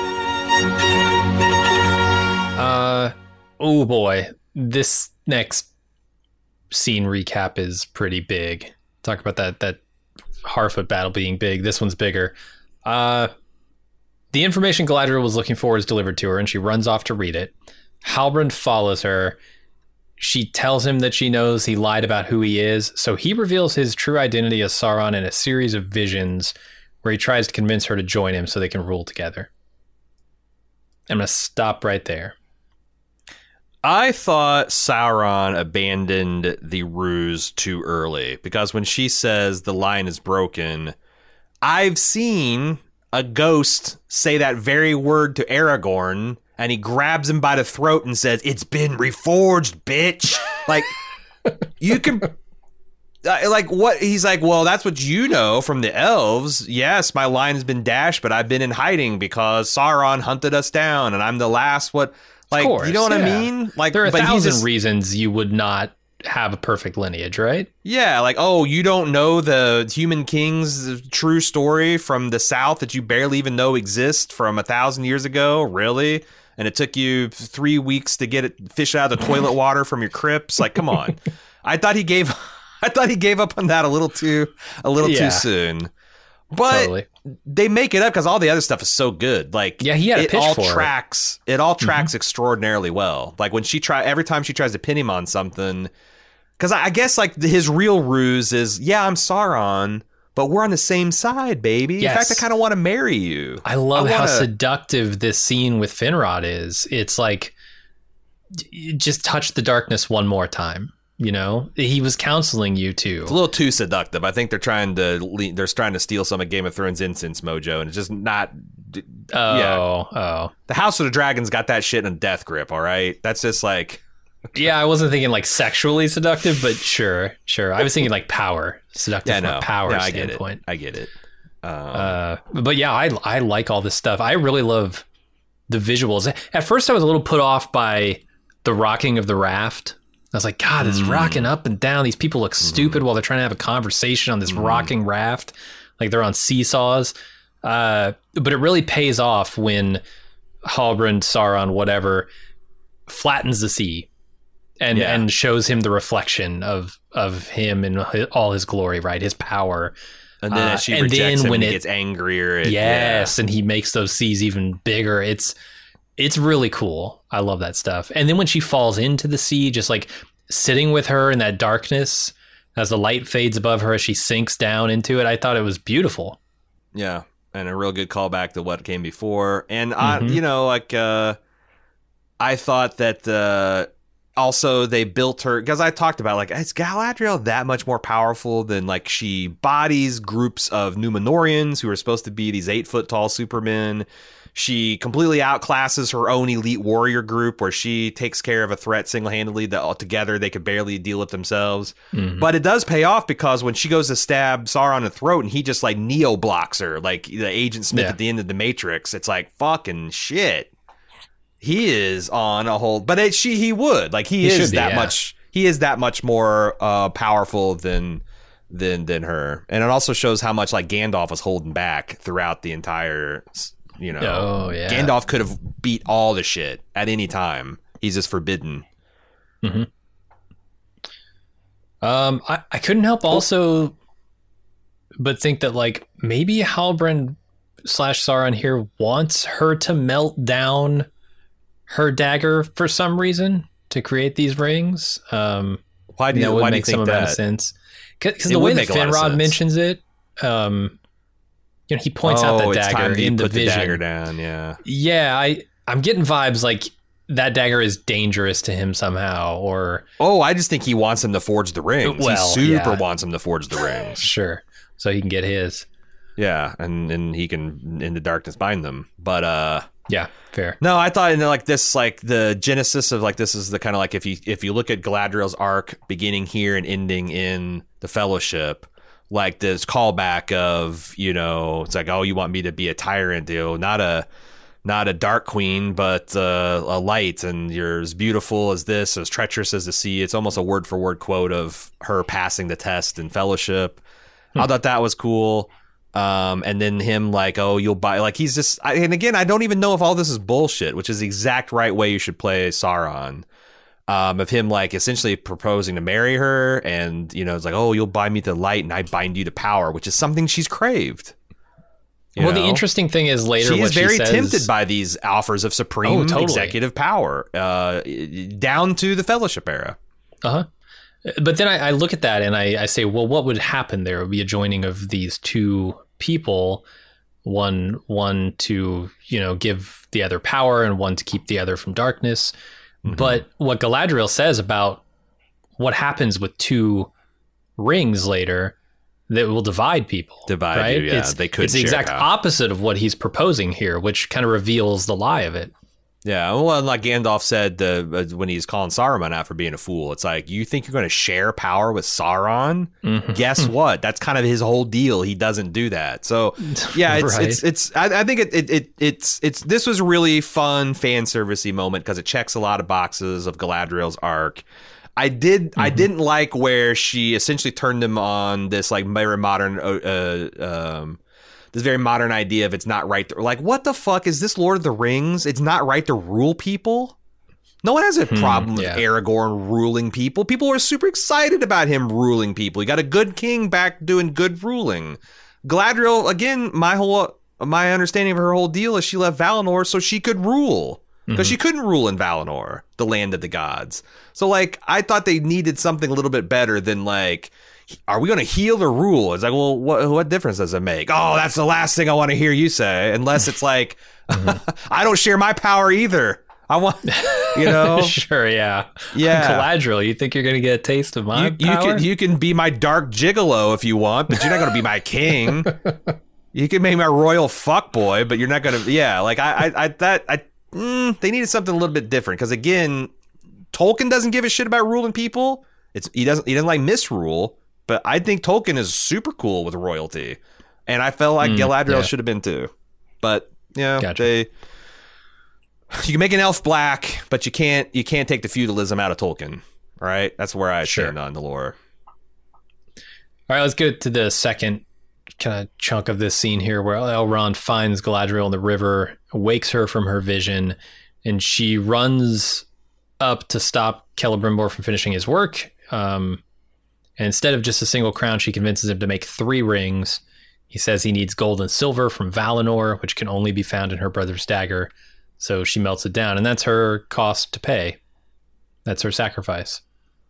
Uh, oh boy, this next scene recap is pretty big. Talk about that that Harfoot battle being big. This one's bigger. Uh, the information Galadriel was looking for is delivered to her, and she runs off to read it. Halbrand follows her. She tells him that she knows he lied about who he is, so he reveals his true identity as Sauron in a series of visions where he tries to convince her to join him so they can rule together. I'm going to stop right there. I thought Sauron abandoned the ruse too early, because when she says the line is broken, I've seen a ghost say that very word to Aragorn, and he grabs him by the throat and says, "It's been reforged, bitch." Like, you can... Like, what? He's like, well, that's what you know from the elves. Yes, my line has been dashed, but I've been in hiding because Sauron hunted us down, and I'm the last what... Like, course, you know what yeah. I mean? Like, there are a but thousand just, reasons you would not have a perfect lineage, right? Yeah, like, oh, you don't know the Human King's true story from the South that you barely even know exists from a thousand years ago? Really? And it took you three weeks to get it fish out of the toilet water from your crypts? Like, come on. I thought he gave I thought he gave up on that a little too a little Yeah. too soon. But Totally. they make it up because all the other stuff is so good. Like, Yeah, he had a it pitch all for it. tracks. It all tracks extraordinarily well. Like when she try every time she tries to pin him on something, because I, I guess like his real ruse is, yeah, I'm Sauron, but we're on the same side, baby. Yes. In fact, I kind of want to marry you. I love I how wanna- seductive this scene with Finrod is. It's like, d- just touch the darkness one more time. You know, he was counseling you too. It's a little too seductive. I think they're trying to le- they're trying to steal some of Game of Thrones incense mojo, and it's just not. Oh, yeah. oh, The House of the Dragons got that shit in a death grip. All right, that's just like. yeah. I wasn't thinking like sexually seductive, but sure, sure. I was thinking like power seductive Yeah, from no, a power yeah, I get it. standpoint. I get it. Um, Uh, but yeah, I I like all this stuff. I really love the visuals. At first, I was a little put off by the rocking of the raft. I was like, God, it's Mm. rocking up and down. These people look Mm-hmm. stupid while they're trying to have a conversation on this Mm. rocking raft, like they're on seesaws. Uh, but it really pays off when Halbrand, Sauron, whatever, flattens the sea and Yeah. and shows him the reflection of of him in all his glory, right? His power. and then uh, as she and rejects then him, when he it- gets angrier. It, Yes, and he makes those seas even bigger. It's it's really cool. I love that stuff. And then when she falls into the sea, just like sitting with her in that darkness as the light fades above her as she sinks down into it, I thought it was beautiful. Yeah, and a real good callback to what came before. And I, Mhm. you know, like uh, I thought that uh, also they built her because I talked about like, is Galadriel that much more powerful than like she bodies groups of Numenorians who are supposed to be these eight foot tall supermen. She completely outclasses her own elite warrior group where she takes care of a threat single-handedly that altogether they could barely deal with themselves. Mhm. But it does pay off because when she goes to stab Sauron in the throat and he just like Neo blocks her, like the Agent Smith Yeah. at the end of the Matrix, it's like fucking shit. He is on a whole, but it, she he would like he, He is should be, that yeah. much. He is that much more uh, powerful than than than her, and it also shows how much like Gandalf was holding back throughout the entire. You know, Oh, yeah. Gandalf could have beat all the shit at any time. He's just forbidden. Um, I, I couldn't help also but think that like maybe Halbrand slash Sauron here wants her to melt down her dagger for some reason to create these rings. Um, Why do that you, would why do you make some think amount of that? sense. Because It the way would that make a lot of Finrod sense. mentions it, um, you know, he points out Oh, that it's dagger time to in the put vision. the dagger down. Yeah, Yeah, I I'm getting vibes like that dagger is dangerous to him somehow, or oh, I just think he wants him to forge the rings. Well, he super yeah. wants him to forge the rings. Sure, so he can get his. Yeah, and and he can in the darkness bind them. But uh, yeah, fair. No, I thought in like this, like the genesis of like this is the kind of like if you if you look at Galadriel's arc beginning here and ending in the Fellowship. Like this callback of, you know, it's like, oh, you want me to be a tyrant, you know, not a not a dark queen, but uh, a light, and you're as beautiful as this, as treacherous as the sea. It's almost a word for word quote of her passing the test in Fellowship. Hmm. I thought that was cool. Um, and then him like, oh, you'll buy, like he's just, I, and again, I don't even know if all this is bullshit, which is the exact right way you should play Sauron. Um, of him like essentially proposing to marry her, and you know it's like, oh, you'll bind me to light and I bind you to power, which is something she's craved. You well, know? the interesting thing is later she what is very she says, tempted by these offers of supreme oh, totally. executive power, uh, down to the Fellowship era. Uh huh. But then I, I look at that and I, I say, well, what would happen there? It would be a joining of these two people, one one to you know give the other power, and one to keep the other from darkness. Mm-hmm. But what Galadriel says about what happens with two rings later that will divide people. Divide right? you, yeah. It's, they could it's the exact power. opposite of what he's proposing here, which kind of reveals the lie of it. Yeah, well, like Gandalf said uh, when he's calling Saruman out for being a fool, it's like, you think you're going to share power with Sauron? Mm-hmm. Guess what? That's kind of his whole deal. He doesn't do that. So, yeah, it's right. it's it's. I, I think it, it it it's it's. This was a really fun fan servicey moment because it checks a lot of boxes of Galadriel's arc. I did mm-hmm. I didn't like where she essentially turned him on this like very modern uh, um. this very modern idea of it's not right to, like, what the fuck is this Lord of the Rings? It's not right to rule people. No one has a problem hmm, yeah. with Aragorn ruling people. People were super excited about him ruling people. You got a good king back doing good ruling. Galadriel, again, my whole my understanding of her whole deal is she left Valinor so she could rule. Because mm-hmm. she couldn't rule in Valinor, the land of the gods. So, like, I thought they needed something a little bit better than, like, are we going to heal or rule? It's like, well, what, what difference does it make? Oh, that's the last thing I want to hear you say. Unless it's like, mm-hmm. I don't share my power either. I want, you know. Sure, yeah. Yeah. Galadriel, you think you're going to get a taste of my you, you power? Can, you can be my dark gigolo if you want, but you're not going to be my king. You can make my royal fuckboy, but you're not going to, yeah. Like, I, I, I that, I, mm, they needed something a little bit different. Because, again, Tolkien doesn't give a shit about ruling people. It's He doesn't, he doesn't like misrule. But I think Tolkien is super cool with royalty, and I felt like mm, Galadriel yeah. should have been too. But you know, gotcha. they you can make an elf black, but you can't you can't take the feudalism out of Tolkien. Right? That's where I sure. stand on the lore. All right, let's get to the second kind of chunk of this scene here, where Elrond finds Galadriel in the river, wakes her from her vision, and she runs up to stop Celebrimbor from finishing his work. Um, And instead of just a single crown, she convinces him to make three rings. He says he needs gold and silver from Valinor, which can only be found in her brother's dagger. So she melts it down, and that's her cost to pay. That's her sacrifice.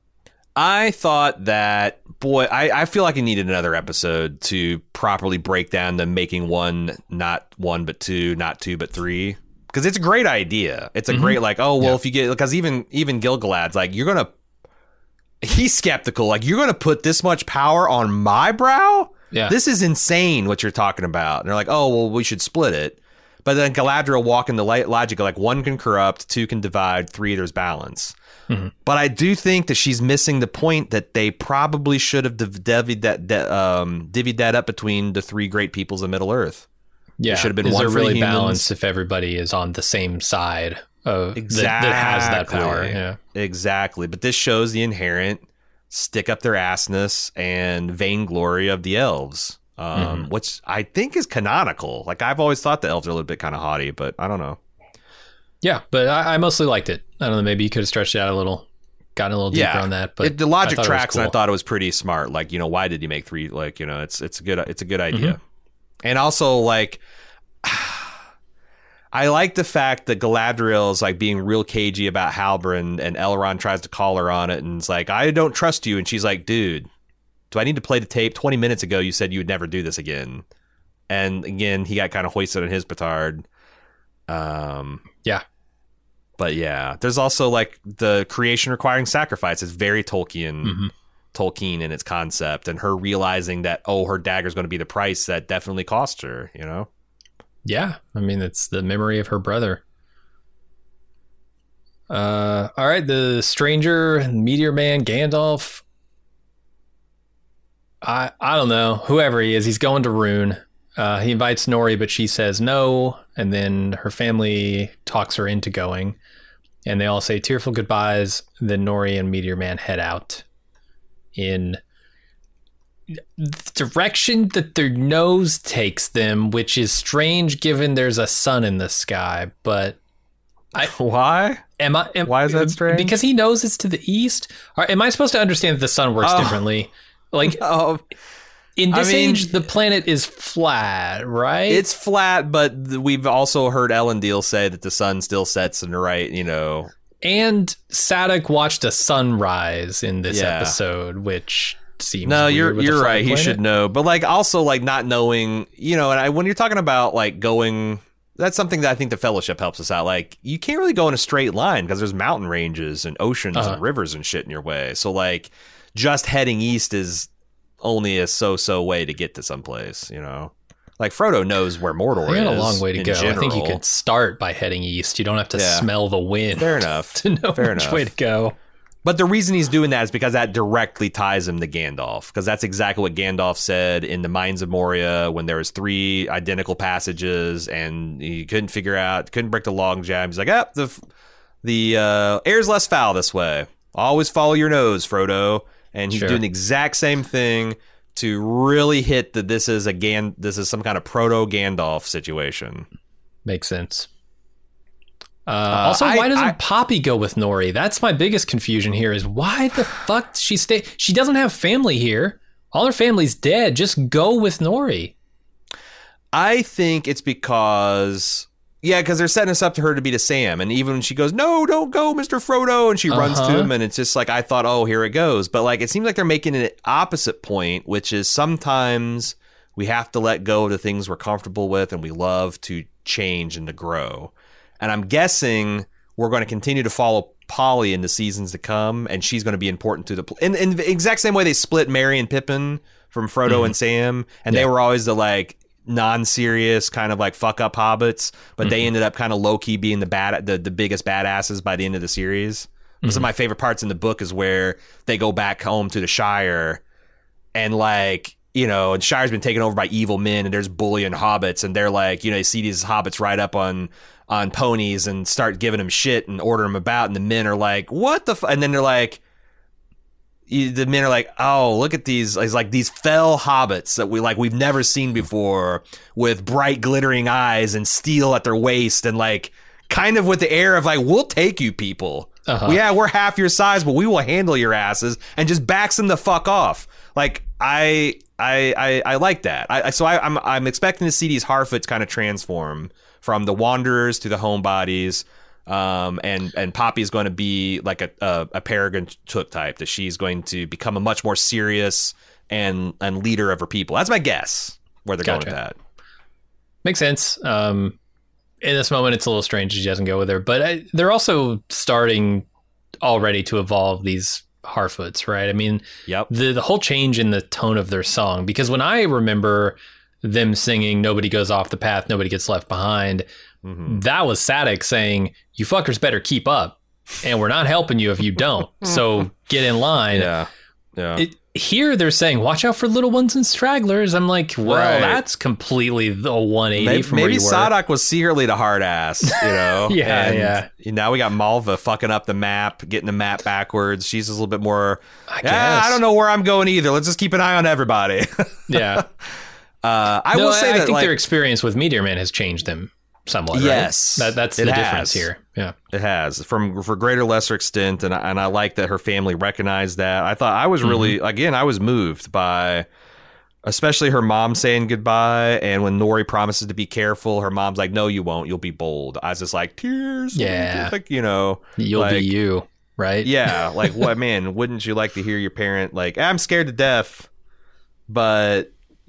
I thought that, boy, I, I feel like I needed another episode to properly break down the making one, not one, but two, not two, but three. Because it's a great idea. It's a mm-hmm. great, like, oh, well, yeah. if you get, because even, even Gil-galad's like, you're going to, he's skeptical. Like, you're going to put this much power on my brow? Yeah. This is insane what you're talking about. And they're like, oh, well, we should split it. But then Galadriel walk in the logic of like, one can corrupt, two can divide, three, there's balance. Mm-hmm. But I do think that she's missing the point that they probably should have div- divvied that de- um, divvied that up between the three great peoples of Middle Earth. Yeah. There should have been is one there for really the humans. balance if everybody is on the same side? Uh, exactly. that, that has that power. Yeah. Exactly. But this shows the inherent stick up their assness and vainglory of the elves, um, mm-hmm. which I think is canonical. Like, I've always thought the elves are a little bit kind of haughty, but I don't know. Yeah, but I, I mostly liked it. I don't know. Maybe you could have stretched it out a little, gotten a little deeper yeah. on that. But it, the logic tracks, cool. and I thought it was pretty smart. Like, you know, why did you make three? Like, you know, it's it's a good it's a good idea. Mm-hmm. And also, like, I like the fact that Galadriel is like being real cagey about Halbrand, and Elrond tries to call her on it, and it's like, I don't trust you. And she's like, dude, do I need to play the tape? twenty minutes ago, you said you would never do this again. And again, he got kind of hoisted on his petard. Um, yeah. But yeah, there's also like the creation requiring sacrifice. It's very Tolkien, mm-hmm. Tolkien in its concept, and her realizing that, oh, her dagger is going to be the price that definitely cost her, you know? Yeah. I mean, it's the memory of her brother. Uh, all right. The stranger, Meteor Man, Gandalf. I, I don't know. Whoever he is, he's going to Rhûn. Uh, he invites Nori, but she says no. And then her family talks her into going. And they all say tearful goodbyes. Then Nori and Meteor Man head out in the direction that their nose takes them, which is strange given there's a sun in the sky. But I, why? Am I? Am, why is that strange? Because he knows it's to the east. Or am I supposed to understand that the sun works oh. differently? Like, oh. in this I mean, age, the planet is flat, right? It's flat, but th- we've also heard Elendil say that the sun still sets in the right, you know. And Sadok watched a sunrise in this yeah. episode, which seems no, weird you're with you're a flat right. planet. He should know, but like also like not knowing, you know. And I, when you're talking about like going, that's something that I think the Fellowship helps us out. Like you can't really go in a straight line because there's mountain ranges and oceans uh-huh. and rivers and shit in your way. So like. Just heading east is only a so-so way to get to someplace, you know? Like, Frodo knows where Mordor is. We got a long way to go. General. I think you could start by heading east. You don't have to yeah. smell the wind. Fair enough. To know Fair which enough. way to go. But the reason he's doing that is because that directly ties him to Gandalf. Because that's exactly what Gandalf said in the Mines of Moria when there was three identical passages and he couldn't figure out, couldn't break the log jam. He's like, ah, the, the uh, air's less foul this way. Always follow your nose, Frodo. And he's sure. doing the exact same thing to really hit that this is a Gan- this is some kind of proto Gandalf situation. Makes sense. Uh, uh, also, I, why doesn't I, Poppy go with Nori? That's my biggest confusion here. Is why the fuck she stay? She doesn't have family here. All her family's dead. Just go with Nori. I think it's because. Yeah, because they're setting us up to her to be to Sam. And even when she goes, no, don't go, Mister Frodo. And she uh-huh. runs to him. And it's just like, I thought, oh, here it goes. But like, it seems like they're making an opposite point, which is sometimes we have to let go of the things we're comfortable with and we love to change and to grow. And I'm guessing we're going to continue to follow Polly in the seasons to come. And she's going to be important to the... Pl- in, in the exact same way they split Merry and Pippin from Frodo mm-hmm. and Sam. And yeah. they were always the like... non-serious kind of like fuck up hobbits, but mm-hmm. they ended up kind of low-key being the bad the, the biggest badasses by the end of the series. Mm-hmm. Some of my favorite parts in the book is where they go back home to the Shire and like, you know, and Shire's been taken over by evil men and there's bullying hobbits and they're like, you know, you see these hobbits ride up on on ponies and start giving them shit and order them about and the men are like, what the f-? And then they're like, the men are like, oh, look at these, it's like these fell hobbits that we like, we've never seen before with bright glittering eyes and steel at their waist and like kind of with the air of like, we'll take you people. Uh-huh. Yeah, we're half your size, but we will handle your asses and just backs them the fuck off. Like I, I, I, I like that. I, so I, I'm, I'm expecting to see these Harfoots kind of transform from the Wanderers to the Homebodies. Um, and, and Poppy's going to be like a, a, a Peregrine Took type, that she's going to become a much more serious and, and leader of her people. That's my guess where they're gotcha. going with that. Makes sense. Um, in this moment, it's a little strange she doesn't go with her, but I, they're also starting already to evolve these Harfoots, right? I mean, yep. the, the whole change in the tone of their song, because when I remember them singing, nobody goes off the path, nobody gets left behind, mm-hmm. that was Sadok saying, you fuckers better keep up, and we're not helping you if you don't, so get in line. Yeah, yeah. It, here they're saying, watch out for little ones and stragglers. I'm like, well, right. that's completely the one eighty maybe, from maybe where you were. Sadok was secretly the hard ass, you know? yeah, and yeah. Now we got Malva fucking up the map, getting the map backwards. She's a little bit more, I yeah, guess. I don't know where I'm going either. Let's just keep an eye on everybody. yeah. Uh, I no, will say I, that I think like, their experience with Meteor Man has changed them somewhat. Yes, right? that, that's it the has. difference here. Yeah, it has from for greater lesser extent, and I, and I like that her family recognized that. I thought I was really mm-hmm. again I was moved by, especially her mom saying goodbye, and when Nori promises to be careful, her mom's like, "No, you won't. You'll be bold." I was just like tears. Yeah, like you know, you'll like, be you, right? Yeah, like what man? Wouldn't you like to hear your parent like, "I'm scared to death," but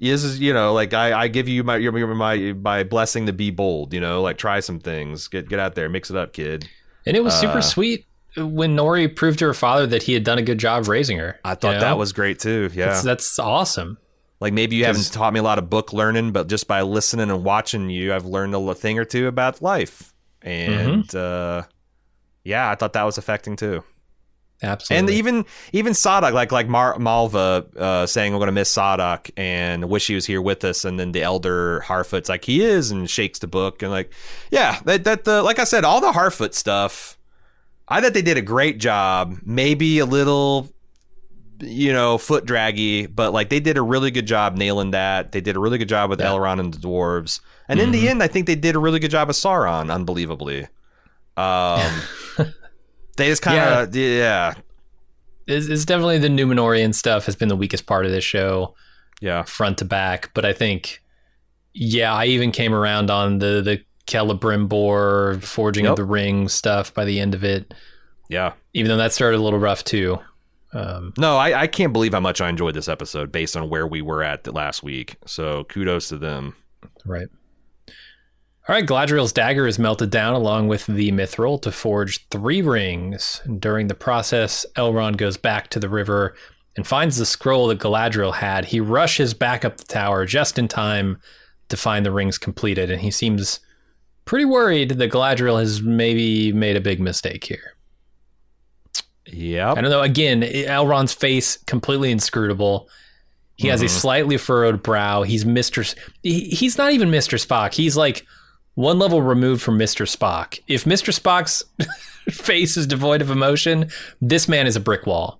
this is, you know, like I, I give you my your, my my blessing to be bold. You know, like try some things, get get out there, mix it up, kid. And it was super Uh, sweet when Nori proved to her father that he had done a good job raising her. I thought you know? that was great too. Yeah, That's, that's awesome. like maybe you 'Cause- haven't taught me a lot of book learning, but just by listening and watching you, I've learned a little thing or two about life. And Mm-hmm. uh, yeah, I thought that was affecting too. Absolutely. And even even Sadak, like like Mar- Malva uh, saying, "I'm going to miss Sadak and wish he was here with us." And then the elder Harfoot's like, "He is," and shakes the book and like, yeah, that that the like I said, all the Harfoot stuff. I thought they did a great job. Maybe a little, you know, foot draggy, but like they did a really good job nailing that. They did a really good job with Yeah. Elrond and the dwarves. And in Mm-hmm. the end, I think they did a really good job of Sauron, unbelievably. Um, they just kind of, yeah. It's, it's definitely the Numenorian stuff has been the weakest part of this show, Yeah. front to back. But I think, yeah, I even came around on the the Celebrimbor forging Yep. of the ring stuff by the end of it, Yeah. even though that started a little rough too. Um, No, I, I can't believe how much I enjoyed this episode based on where we were at the last week. So kudos to them. right. All right, Galadriel's dagger is melted down along with the mithril to forge three rings. And during the process, Elrond goes back to the river and finds the scroll that Galadriel had. He rushes back up the tower just in time to find the rings completed, and he seems pretty worried that Galadriel has maybe made a big mistake here. Yep. I don't know. Again, Elrond's face completely inscrutable. He has a slightly furrowed brow. He's Mister S- he, he's not even Mister Spock. He's like one level removed from Mister Spock. If Mister Spock's face is devoid of emotion, this man is a brick wall.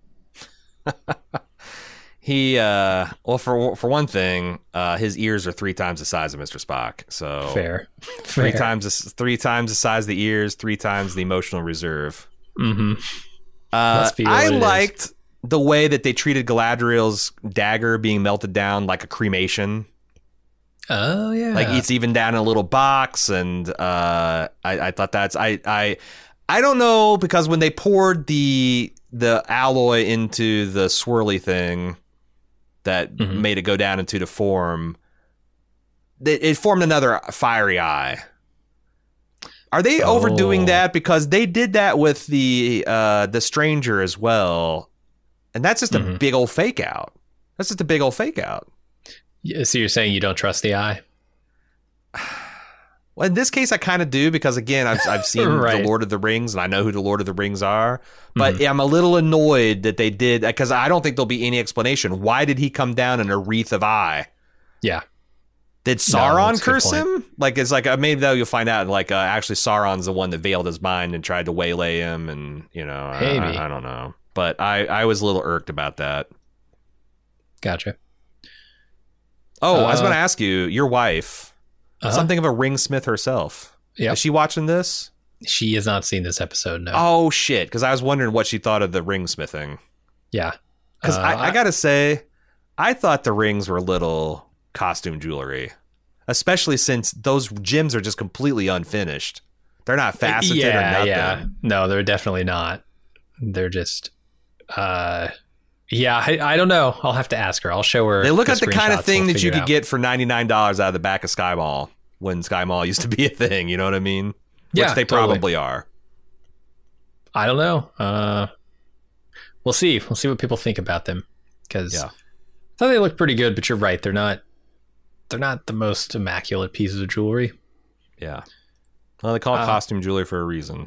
He, uh, well, for for one thing, uh, his ears are three times the size of Mister Spock. So Fair. three Fair. times the, three times the size of the ears, three times the emotional reserve. Mm-hmm. Uh, Must be what I it is. liked the way that they treated Galadriel's dagger being melted down like a cremation. Oh, yeah. Like it's even down in a little box, and uh, I, I thought that's I I I don't know, because when they poured the the alloy into the swirly thing that Mhm. made it go down into the form, it, it formed another fiery eye. Are they Oh. overdoing that? Because they did that with the uh, the stranger as well, and that's just a Mhm. big old fake out. That's just a big old fake out. Yeah, so you're saying you don't trust the eye? Well, in this case, I kind of do, because again, I've I've seen Right. the Lord of the Rings, and I know who the Lord of the Rings are. But I'm a little annoyed that they did, because I don't think there'll be any explanation. Why did he come down in a wreath of eye? Yeah. Did No, Sauron that's a good curse point. him? Like, it's like uh, maybe though you'll find out. Like, uh, actually, Sauron's the one that veiled his mind and tried to waylay him, and you know, I- Maybe. I, I don't know. But I I was a little irked about that. Gotcha. Oh, I was Uh, going to ask you, your wife, Uh-huh. something of a ringsmith herself. Yep. Is she watching this? She has not seen this episode, no. Oh shit! Because I was wondering what she thought of the ring smithing. Yeah. Because Uh, I, I gotta say, I thought the rings were little costume jewelry, especially since those gems are just completely unfinished. They're not faceted or yeah, nothing. yeah. No, they're definitely not. They're just, uh, yeah, I, I don't know. I'll have to ask her. I'll show her. They look like the kind of screenshots. thing We'll that you figure it could out. get for ninety-nine dollars out of the back of Sky Mall when Sky Mall used to be a thing. You know what I mean? Which Yeah, they totally. probably are. I don't know. Uh, we'll see. We'll see what people think about them. Because Yeah. I thought they looked pretty good, but you're right. They're not. They're not the most immaculate pieces of jewelry. Yeah. Well, they call it Uh, costume jewelry for a reason.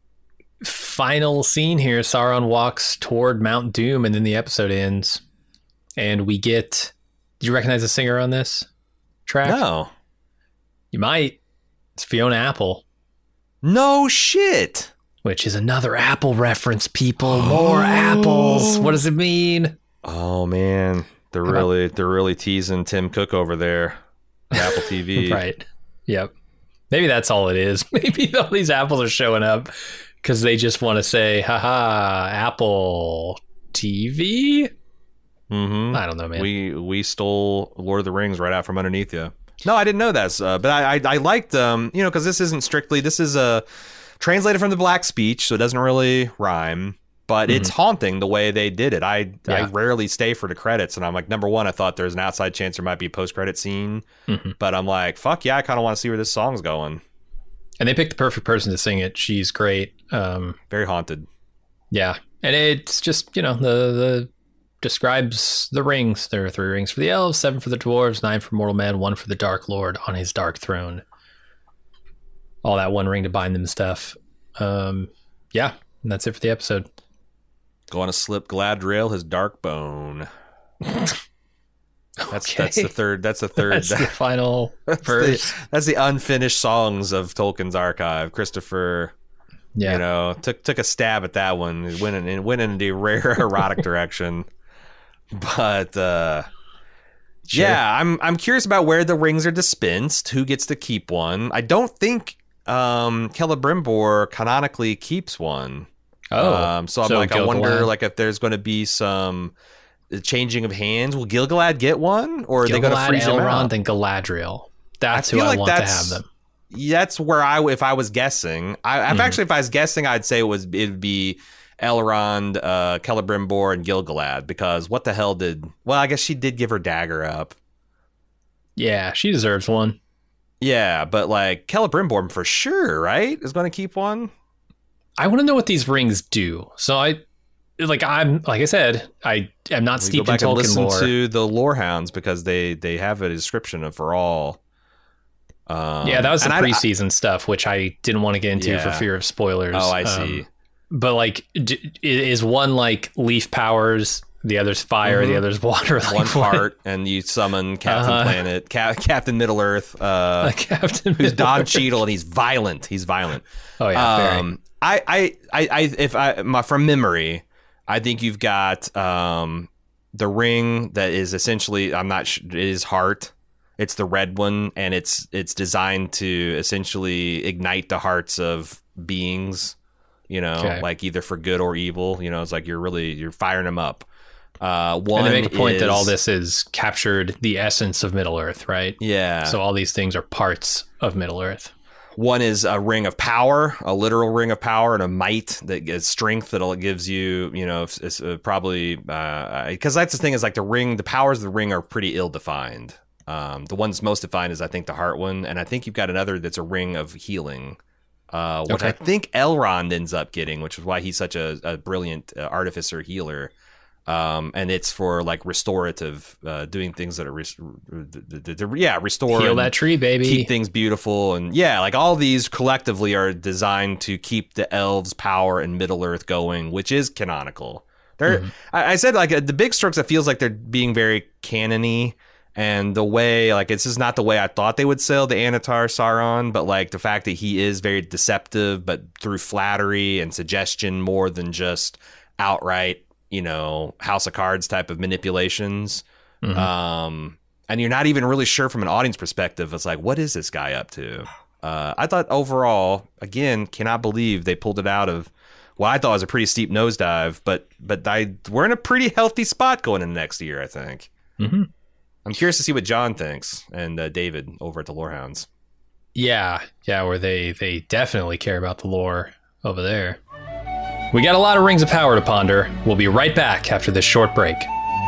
Final scene here. Sauron walks toward Mount Doom, and then the episode ends, and we get. Do you recognize the singer on this track? No. You might. It's Fiona Apple, No shit. which is another Apple reference. People, more apples. What does it mean? Oh man, they're How about- really they're really teasing Tim Cook over there, at Apple T V. Right. Yep. Maybe that's all it is. Maybe all these apples are showing up because they just want to say, haha, Apple T V? Mm-hmm. I don't know, man. We we stole Lord of the Rings right out from underneath you. No, I didn't know that, uh, but I, I I liked um you know, because this isn't strictly this is a translated from the Black Speech, so it doesn't really rhyme. but Mhm. it's haunting the way they did it. I I Yeah. rarely stay for the credits, and I'm like, number one, I thought there's an outside chance there might be a post credit scene, Mhm. but I'm like, fuck yeah, I kind of want to see where this song's going. And they picked the perfect person to sing it. She's great. Um, Very haunted. yeah, and it's just, you know, the the describes the rings. There are three rings for the elves, seven for the dwarves, nine for mortal men, one for the Dark Lord on his dark throne. All that one ring to bind them stuff. Um, yeah, and that's it for the episode. Going to slip Gladriel his dark bone. That's Okay. that's the third. That's the third. That's the final that's, verse. the, that's the unfinished songs of Tolkien's archive. Christopher, Yeah. you know, took took a stab at that one. It went in went in the rare erotic direction. But uh, Sure. yeah, I'm I'm curious about where the rings are dispensed. Who gets to keep one? I don't think um, Celebrimbor canonically keeps one. Oh, um, so I'm so like, I wonder, Gil-galad. like, if there's going to be some changing of hands. Will Gil-galad get one, or are they going to Gil-galad, freeze him Elrond, out? and Galadriel. That's I who feel I like want to that's- have them. That's where I, if I was guessing, I, I've Mhm. actually, if I was guessing, I'd say it was it'd be Elrond, uh, Celebrimbor, and Gil-galad, because what the hell did? Well, I guess she did give her dagger up. Yeah, she deserves one. Yeah, but like Celebrimbor for sure, right? Is going to keep one. I want to know what these rings do. So I, like, I'm like I said, I am not We go steeped in back and Tolkien listen lore. to the Lorehounds because they they have a description of for all. Um, yeah, that was the and I- preseason stuff, which I didn't want to get into for Yeah. fear of spoilers. Oh, I Um, see. but like, d- is one like leaf powers, the other's fire, Mhm. the other's water? Like, One what? part, and you summon Captain Uh-huh. Planet, Cap- Captain Middle Earth, uh, Like Captain who's Don Middle-earth. Cheadle, and he's violent. He's violent. Oh yeah, very. Um, I, I, I, I, if I, my from memory, I think you've got um, the ring that is essentially, I'm not sure, it is heart. It's the red one, and it's it's designed to essentially ignite the hearts of beings. You know, Okay. like either for good or evil. You know, it's like you're really you're firing them up. Uh, one And they make a point that all is- this is captured the essence of Middle Earth, right? yeah. So all these things are parts of Middle Earth. One is a ring of power, a literal ring of power, and a might that gives strength that it gives you, you know, it's, it's uh, probably because that's the thing is like the ring, the powers of the ring are pretty ill defined. Um, the one's most defined is I think the heart one, and I think you've got another that's a ring of healing, uh, which Okay. I think Elrond ends up getting, which is why he's such a, a brilliant uh, artificer healer. Um, and it's for like restorative, uh, doing things that are, res- the, the, the, yeah, restore. Heal and- that tree, baby. keep things beautiful, and yeah, like all these collectively are designed to keep the elves' power in Middle Earth going, which is canonical. They're, Mhm. I, I said like uh, the big strokes. It feels like they're being very canon-y, and the way like it's just not the way I thought they would sell the Anatar Sauron, but like the fact that he is very deceptive, but through flattery and suggestion more than just outright, you know, House of Cards type of manipulations. Mhm. Um, and you're not even really sure from an audience perspective. It's like, what is this guy up to? Uh, I thought overall, again, cannot believe they pulled it out of what I thought was a pretty steep nosedive, but but I we're in a pretty healthy spot going into next year, I think. Mhm. I'm curious to see what John thinks and uh, David over at the Lorehounds. Yeah, yeah, where they they definitely care about the lore over there. We got a lot of rings of power to ponder. We'll be right back after this short break.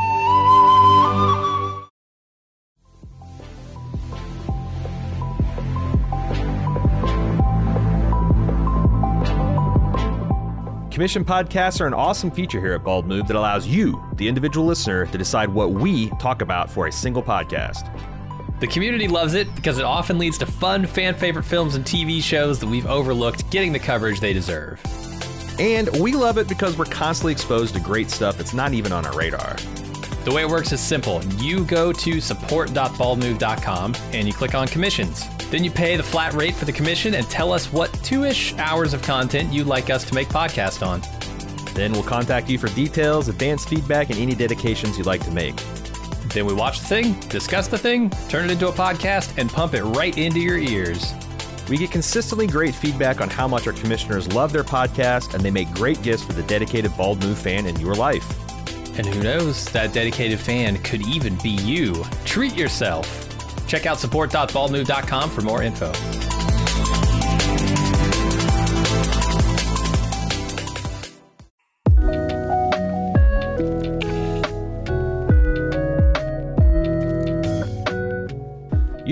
Commission podcasts are an awesome feature here at Bald Move that allows you, the individual listener, to decide what we talk about for a single podcast. The community loves it because it often leads to fun, fan-favorite films and T V shows that we've overlooked getting the coverage they deserve. And we love it because we're constantly exposed to great stuff that's not even on our radar. The way it works is simple. You go to support dot bald move dot com and you click on commissions. Then you pay the flat rate for the commission and tell us what two-ish hours of content you'd like us to make podcast on. Then we'll contact you for details, advanced feedback, and any dedications you'd like to make. Then we watch the thing, discuss the thing, turn it into a podcast, and pump it right into your ears. We get consistently great feedback on how much our commissioners love their podcast, and they make great gifts for the dedicated Bald Move fan in your life. And who knows, that dedicated fan could even be you. Treat yourself. Check out support dot bald move dot com for more info.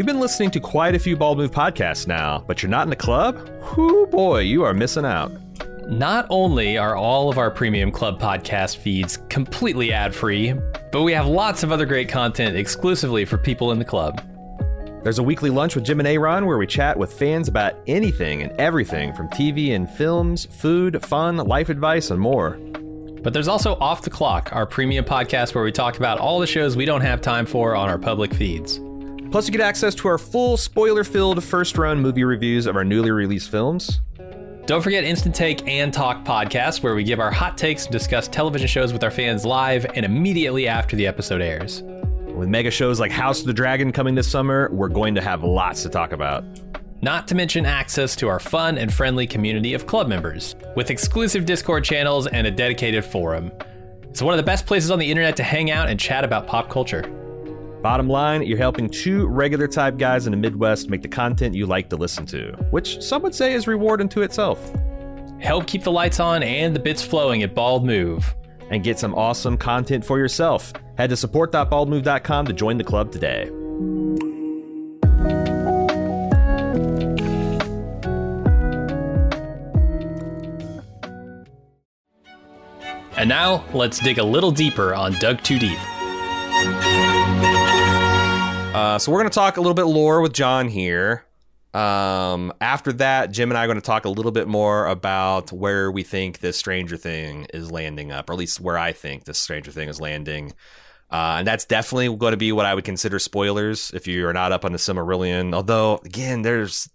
You've been listening to quite a few Bald Move podcasts now, but you're not in the club? Whoo boy, you are missing out. Not only are all of our premium club podcast feeds completely ad-free, but we have lots of other great content exclusively for people in the club. There's a weekly lunch with Jim and Aaron where we chat with fans about anything and everything from T V and films, food, fun, life advice, and more. But there's also Off the Clock, our premium podcast where we talk about all the shows we don't have time for on our public feeds. Plus, you get access to our full spoiler-filled first-run movie reviews of our newly released films. Don't forget Instant Take and Talk podcast, where we give our hot takes and discuss television shows with our fans live and immediately after the episode airs. With mega shows like House of the Dragon coming this summer, we're going to have lots to talk about. Not to mention access to our fun and friendly community of club members, with exclusive Discord channels and a dedicated forum. It's one of the best places on the internet to hang out and chat about pop culture. Bottom line, you're helping two regular type guys in the Midwest make the content you like to listen to, which some would say is reward unto itself. Help keep the lights on and the bits flowing at Bald Move. And get some awesome content for yourself. Head to support dot bald move dot com to join the club today. And now, let's dig a little deeper on Dug Too Deep. Uh, so we're going to talk a little bit lore with John here. Um, after that, Jim and I are going to talk a little bit more about where we think this Stranger Thing is landing up, or at least where I think this Stranger Thing is landing. Uh, and that's definitely going to be what I would consider spoilers if you are not up on the Silmarillion. Although, again, there's...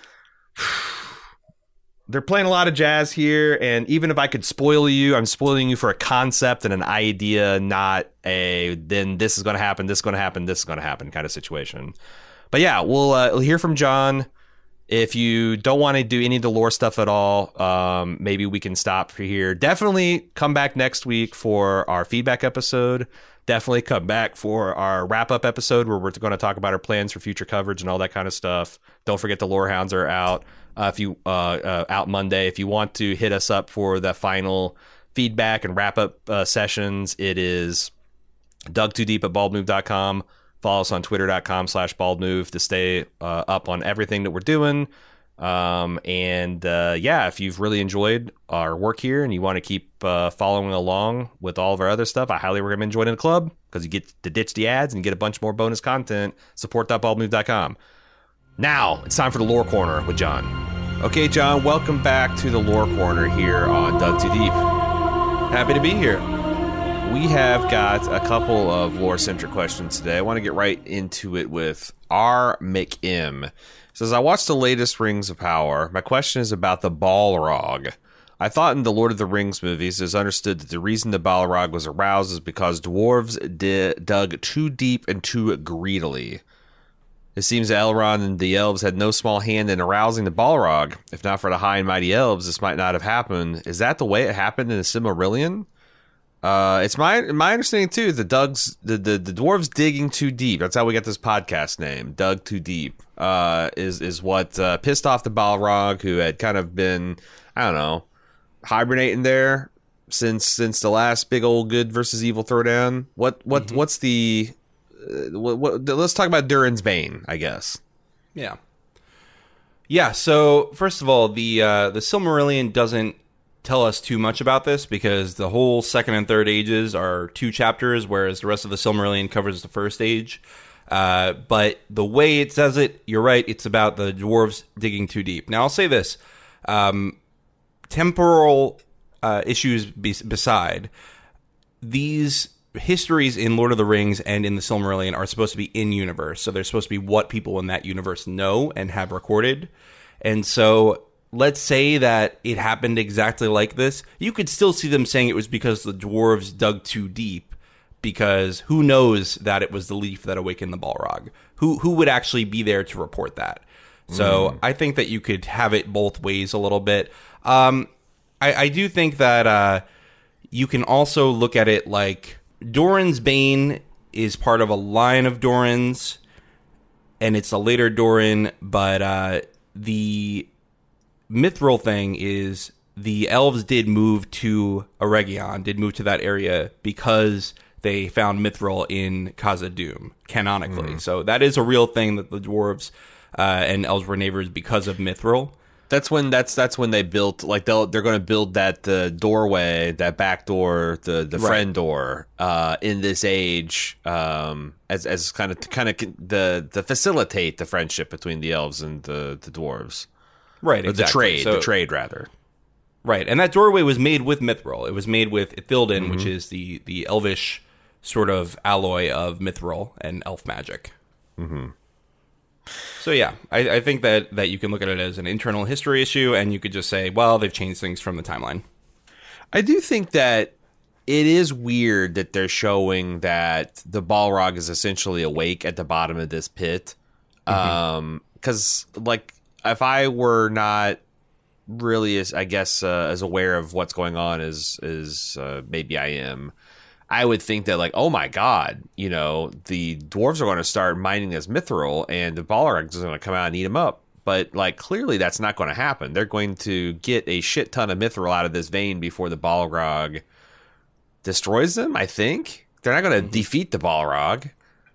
They're playing a lot of jazz here, and even if I could spoil you, I'm spoiling you for a concept and an idea, not a then this is going to happen, this is going to happen, this is going to happen kind of situation. But yeah, we'll, uh, we'll hear from John. If you don't want to do any of the lore stuff at all, um, maybe we can stop for here. Definitely come back next week for our feedback episode. Definitely come back for our wrap-up episode where we're going to talk about our plans for future coverage and all that kind of stuff. Don't forget the lore hounds are out. Uh, if you uh, uh, out Monday, if you want to hit us up for the final feedback and wrap up uh, sessions, it is dug too deep at bald move dot com. Follow us on twitter dot com slash bald move to stay uh, up on everything that we're doing. Um, and uh, yeah, if you've really enjoyed our work here and you want to keep uh, following along with all of our other stuff, I highly recommend joining the club because you get to ditch the ads and you get a bunch more bonus content. support dot bald move dot com. Now, it's time for the Lore Corner with John. Okay, John, welcome back to the Lore Corner here on Dug Too Deep. Happy to be here. We have got a couple of lore-centric questions today. I want to get right into it with R. McM. It says, I watched the latest Rings of Power. My question is about the Balrog. I thought in the Lord of the Rings movies it is understood that the reason the Balrog was aroused is because dwarves di- dug too deep and too greedily. It seems that Elrond and the elves had no small hand in arousing the Balrog. If not for the high and mighty elves, this might not have happened. Is that the way it happened in the Silmarillion? Uh, it's my my understanding too. The Dugs, the, the the dwarves digging too deep. That's how we got this podcast name, Dug Too Deep. Uh, is is what uh, pissed off the Balrog, who had kind of been, I don't know, hibernating there since since the last big old good versus evil throwdown. What what mm-hmm. what's the Uh, what, what, let's talk about Durin's Bane, I guess. Yeah. Yeah, so first of all, the uh, the Silmarillion doesn't tell us too much about this because the whole second and third ages are two chapters, whereas the rest of the Silmarillion covers the first age. Uh, but the way it says it, you're right, it's about the dwarves digging too deep. Now, I'll say this. Um, temporal uh, issues be- beside, these histories in Lord of the Rings and in the Silmarillion are supposed to be in-universe. So they're supposed to be what people in that universe know and have recorded. And so let's say that it happened exactly like this. You could still see them saying it was because the dwarves dug too deep, because who knows that it was the leaf that awakened the Balrog? Who who would actually be there to report that? So mm. I think that you could have it both ways a little bit. Um, I, I do think that uh, you can also look at it like Doran's Bane is part of a line of Dorans, and it's a later Doran, but uh, the mithril thing is the elves did move to Eregion, did move to that area because they found Mithril in Khazad-dûm, canonically. Mm. So that is a real thing that the dwarves uh, and elves were neighbors because of Mithril. That's when that's that's when they built like they'll they're going to build that uh, doorway, that back door, the the Right. friend door uh, in this age um, as as kind of to kind of the to facilitate the friendship between the elves and the the dwarves, Right, or exactly. the trade, So- the trade rather. Right, and that doorway was made with Mithril. It was made with Ithilden, Mm-hmm. which is the, the elvish sort of alloy of Mithril and elf magic. Mm-hmm. So yeah, I, I think that, that you can look at it as an internal history issue, and you could just say, well, they've changed things from the timeline. I do think that it is weird that they're showing that the Balrog is essentially awake at the bottom of this pit. Mm-hmm. Um, because like if I were not really as I guess uh, as aware of what's going on as as uh, maybe I am, I would think that like, oh my god, you know, the dwarves are going to start mining this mithril, and the Balrog is going to come out and eat them up. But like clearly that's not going to happen. They're going to get a shit ton of mithril out of this vein before the Balrog destroys them. I think they're not going to mm-hmm. defeat the Balrog.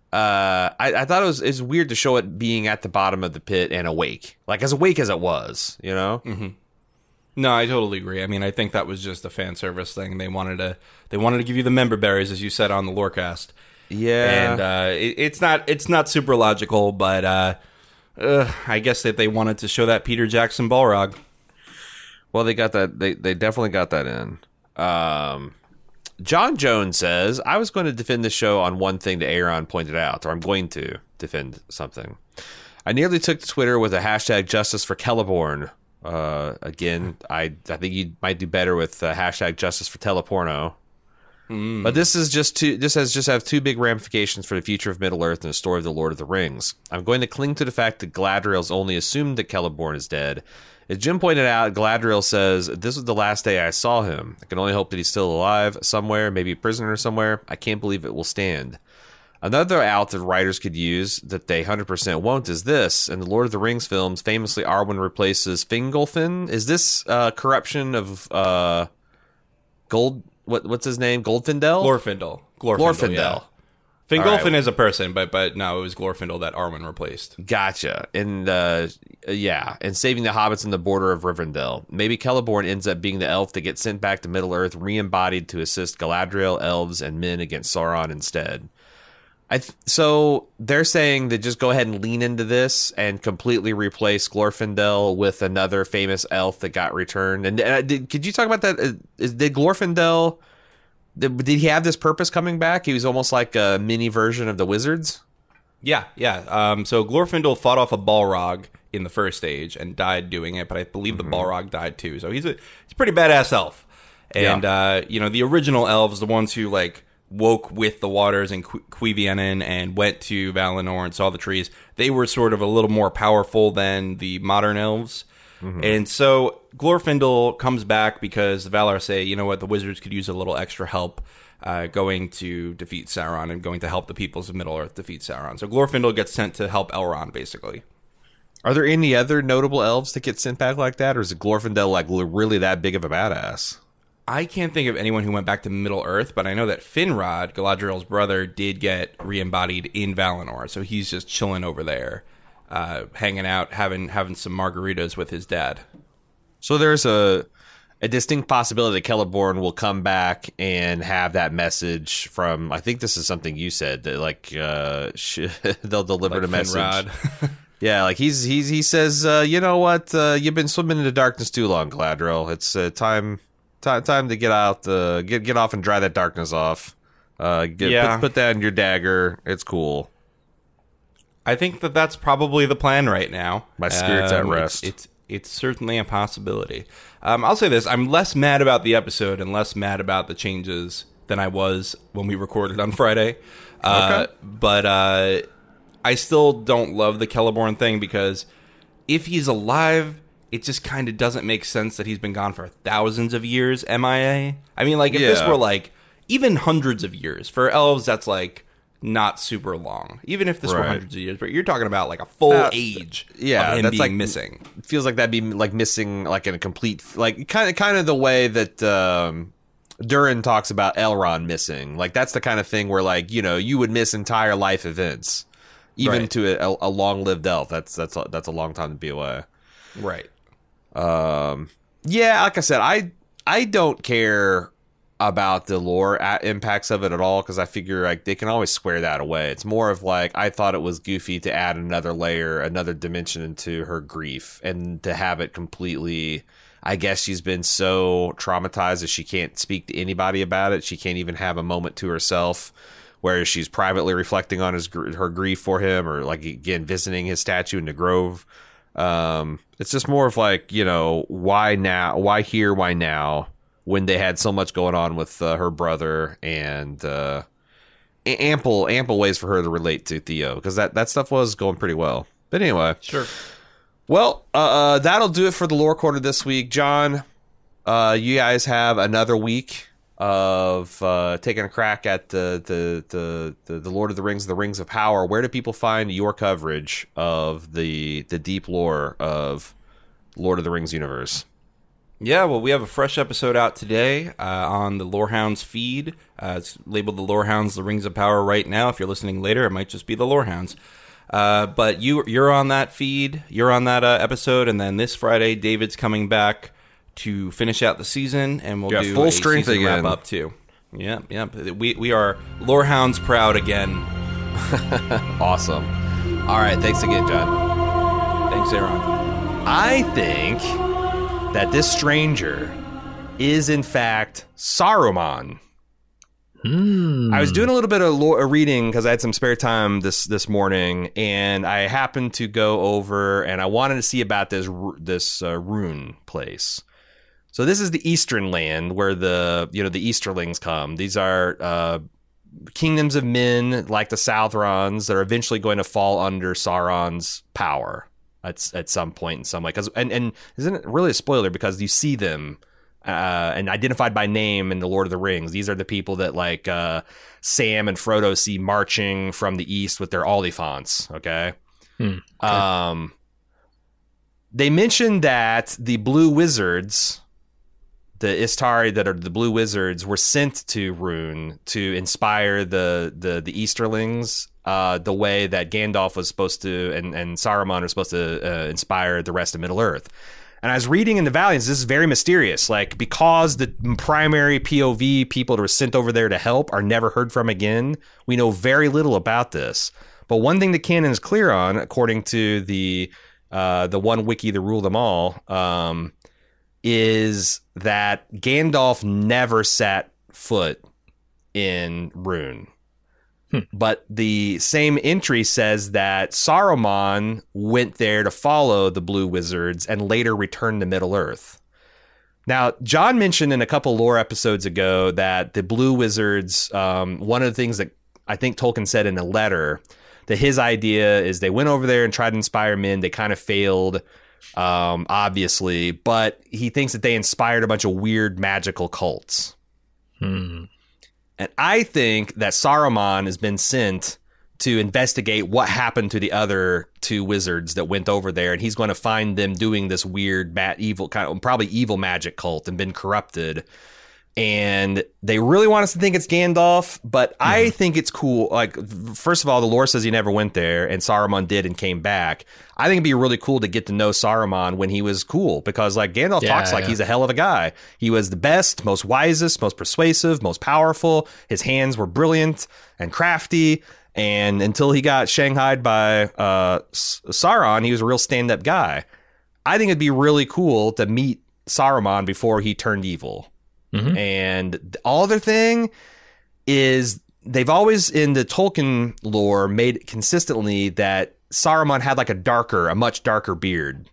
Uh, I, I thought it was it's weird to show it being at the bottom of the pit and awake, like as awake as it was, you know. Mm-hmm. No, I totally agree. I mean, I think that was just a fan service thing. They wanted to they wanted to give you the member berries, as you said on the Lorecast. Yeah, and uh, it, it's not it's not super logical, but uh, uh, I guess that they wanted to show that Peter Jackson Balrog. Well, they got that. They they definitely got that in. Um, John Jones says, I was going to defend the show on one thing that Aaron pointed out, or I'm going to defend something. I nearly took to Twitter with a hashtag justice for Celeborn. Uh, again, I I think you might do better with uh, hashtag justice for Teleporno. Mm. But this is just two. This has just have two big ramifications for the future of Middle Earth and the story of the Lord of the Rings. I'm going to cling to the fact that Galadriel's only assumed that Celeborn is dead. As Jim pointed out, Galadriel says, this was the last day I saw him. I can only hope that he's still alive somewhere, maybe a prisoner somewhere. I can't believe it will stand. Another out that writers could use that they one hundred percent won't is this. In the Lord of the Rings films, famously Arwen replaces Fingolfin. Is this uh, corruption of uh, Gold... What, what's his name? Goldfindel? Glorfindel. Glorfindel, Glorfindel. Yeah. Fingolfin right. is a person, but but no, it was Glorfindel that Arwen replaced. Gotcha. And uh, yeah, and saving the hobbits in the border of Rivendell. Maybe Celeborn ends up being the elf that gets sent back to Middle Earth, re-embodied to assist Galadriel, elves, and men against Sauron instead. I th- so they're saying that just go ahead and lean into this and completely replace Glorfindel with another famous elf that got returned. And uh, did, could you talk about that? Uh, is, did Glorfindel... Did, did he have this purpose coming back? He was almost like a mini version of the wizards? Yeah, yeah. Um, so Glorfindel fought off a Balrog in the first stage and died doing it, but I believe mm-hmm. the Balrog died too. So he's a he's a pretty badass elf. And, yeah. uh, you know, the original elves, the ones who, like, woke with the waters in Qu- Cuiviénen and went to Valinor and saw the trees, they were sort of a little more powerful than the modern elves. Mm-hmm. And so Glorfindel comes back because the Valar say, you know what, the wizards could use a little extra help uh, going to defeat Sauron and going to help the peoples of Middle-earth defeat Sauron. So Glorfindel gets sent to help Elrond, basically. Are there any other notable elves that get sent back like that, or is Glorfindel like really that big of a badass? I can't think of anyone who went back to Middle-earth, but I know that Finrod, Galadriel's brother, did get re-embodied in Valinor, so he's just chilling over there. Uh, hanging out, having having some margaritas with his dad. So there's a a distinct possibility that Celeborn will come back and have that message from. I think this is something you said that like uh, sh- they'll deliver like the message. Finrod. Yeah, like he's he's he says, uh, you know what? Uh, you've been swimming in the darkness too long, Galadriel. It's uh, time time time to get out, uh, get get off and dry that darkness off. Uh, get, yeah. put, put that in your dagger. It's cool. I think that that's probably the plan right now. My spirit's um, at rest. It's, it's it's certainly a possibility. Um, I'll say this: I'm less mad about the episode and less mad about the changes than I was when we recorded on Friday. Uh, okay. But uh, I still don't love the Celeborn thing because if he's alive, it just kind of doesn't make sense that he's been gone for thousands of years. M I A. I mean, like if yeah. this were like even hundreds of years for elves, that's like. Not super long, even if this right. were hundreds of years. But you're talking about like a full uh, age, yeah, of him that's being like missing. Feels like that'd be like missing, like in a complete, like kind of, kind of the way that um, Durin talks about Elrond missing. Like, that's the kind of thing where, like, you know, you would miss entire life events, even Right. to a, a long-lived elf. That's that's a, that's a long time to be away. Right. Um, yeah, like I said, I I don't care about the lore a- impacts of it at all because I figure like they can always square that away. It's more of like I thought it was goofy to add another layer, another dimension into her grief, and to have it completely. I guess she's been so traumatized that she can't speak to anybody about it. She can't even have a moment to herself where she's privately reflecting on his her grief for him, or like again visiting his statue in the Grove. Um, it's just more of like, you know, why now? Why here? Why now? When they had so much going on with uh, her brother and uh, ample ample ways for her to relate to Theo, because that, that stuff was going pretty well. But anyway, Sure. well, uh, uh, that'll do it for the lore corner this week. John, uh, you guys have another week of uh, taking a crack at the the, the the the Lord of the Rings, the Rings of Power. Where do people find your coverage of the the deep lore of Lord of the Rings universe? Yeah, well, we have a fresh episode out today uh, on the Lorehounds feed. Uh, it's labeled the Lorehounds, the Rings of Power right now. If you're listening later, it might just be the Lorehounds. Uh, but you, you're on that feed. You're on that uh, episode. And then this Friday, David's coming back to finish out the season. And we'll Yeah, do full a strength season again. wrap-up, too. Yeah, yeah. We, we are Lorehounds proud again. Awesome. All right, thanks again, John. Thanks, Aaron. I think that this stranger is, in fact, Saruman. Hmm. I was doing a little bit of lore, reading because I had some spare time this this morning, and I happened to go over and I wanted to see about this ru- this uh, rune place. So this is the Eastern land where the you know the Easterlings come. These are uh, kingdoms of men like the Southrons that are eventually going to fall under Sauron's power at at some point in some way. Because and and isn't it really a spoiler because you see them. Uh, and identified by name in the Lord of the Rings. These are the people that like uh, Sam and Frodo see marching from the east with their Oliphants. Okay. Hmm, okay. Um, they mentioned that the Blue Wizards, the Istari that are the Blue Wizards, were sent to Rune to inspire the the the Easterlings. Uh, the way that Gandalf was supposed to and and Saruman are supposed to uh, inspire the rest of Middle Earth. And I was reading in the Valiants, this is very mysterious. Like, because the primary P O V people that were sent over there to help are never heard from again, we know very little about this. But one thing the canon is clear on, according to the uh, the one wiki that rule them all, um, is that Gandalf never set foot in Rune. Hmm. But the same entry says that Saruman went there to follow the Blue Wizards and later returned to Middle Earth. Now, John mentioned in a couple lore episodes ago that the Blue Wizards, um, one of the things that I think Tolkien said in a letter, that his idea is they went over there and tried to inspire men. They kind of failed, um, obviously, but he thinks that they inspired a bunch of weird magical cults. Hmm. And I think that Saruman has been sent to investigate what happened to the other two wizards that went over there, and he's going to find them doing this weird, bad, evil, kind of probably evil magic cult and been corrupted. And they really want us to think it's Gandalf, but mm-hmm. I think it's cool. Like, first of all, the lore says he never went there, and Saruman did and came back. I think it'd be really cool to get to know Saruman when he was cool, because like Gandalf yeah, talks like yeah. he's a hell of a guy. He was the best, most wisest, most persuasive, most powerful. His hands were brilliant and crafty. And until he got shanghaied by uh, Sauron, he was a real stand-up guy. I think it'd be really cool to meet Saruman before he turned evil. Mm-hmm. And all other thing is they've always in the Tolkien lore made it consistently that Saruman had like a darker, a much darker beard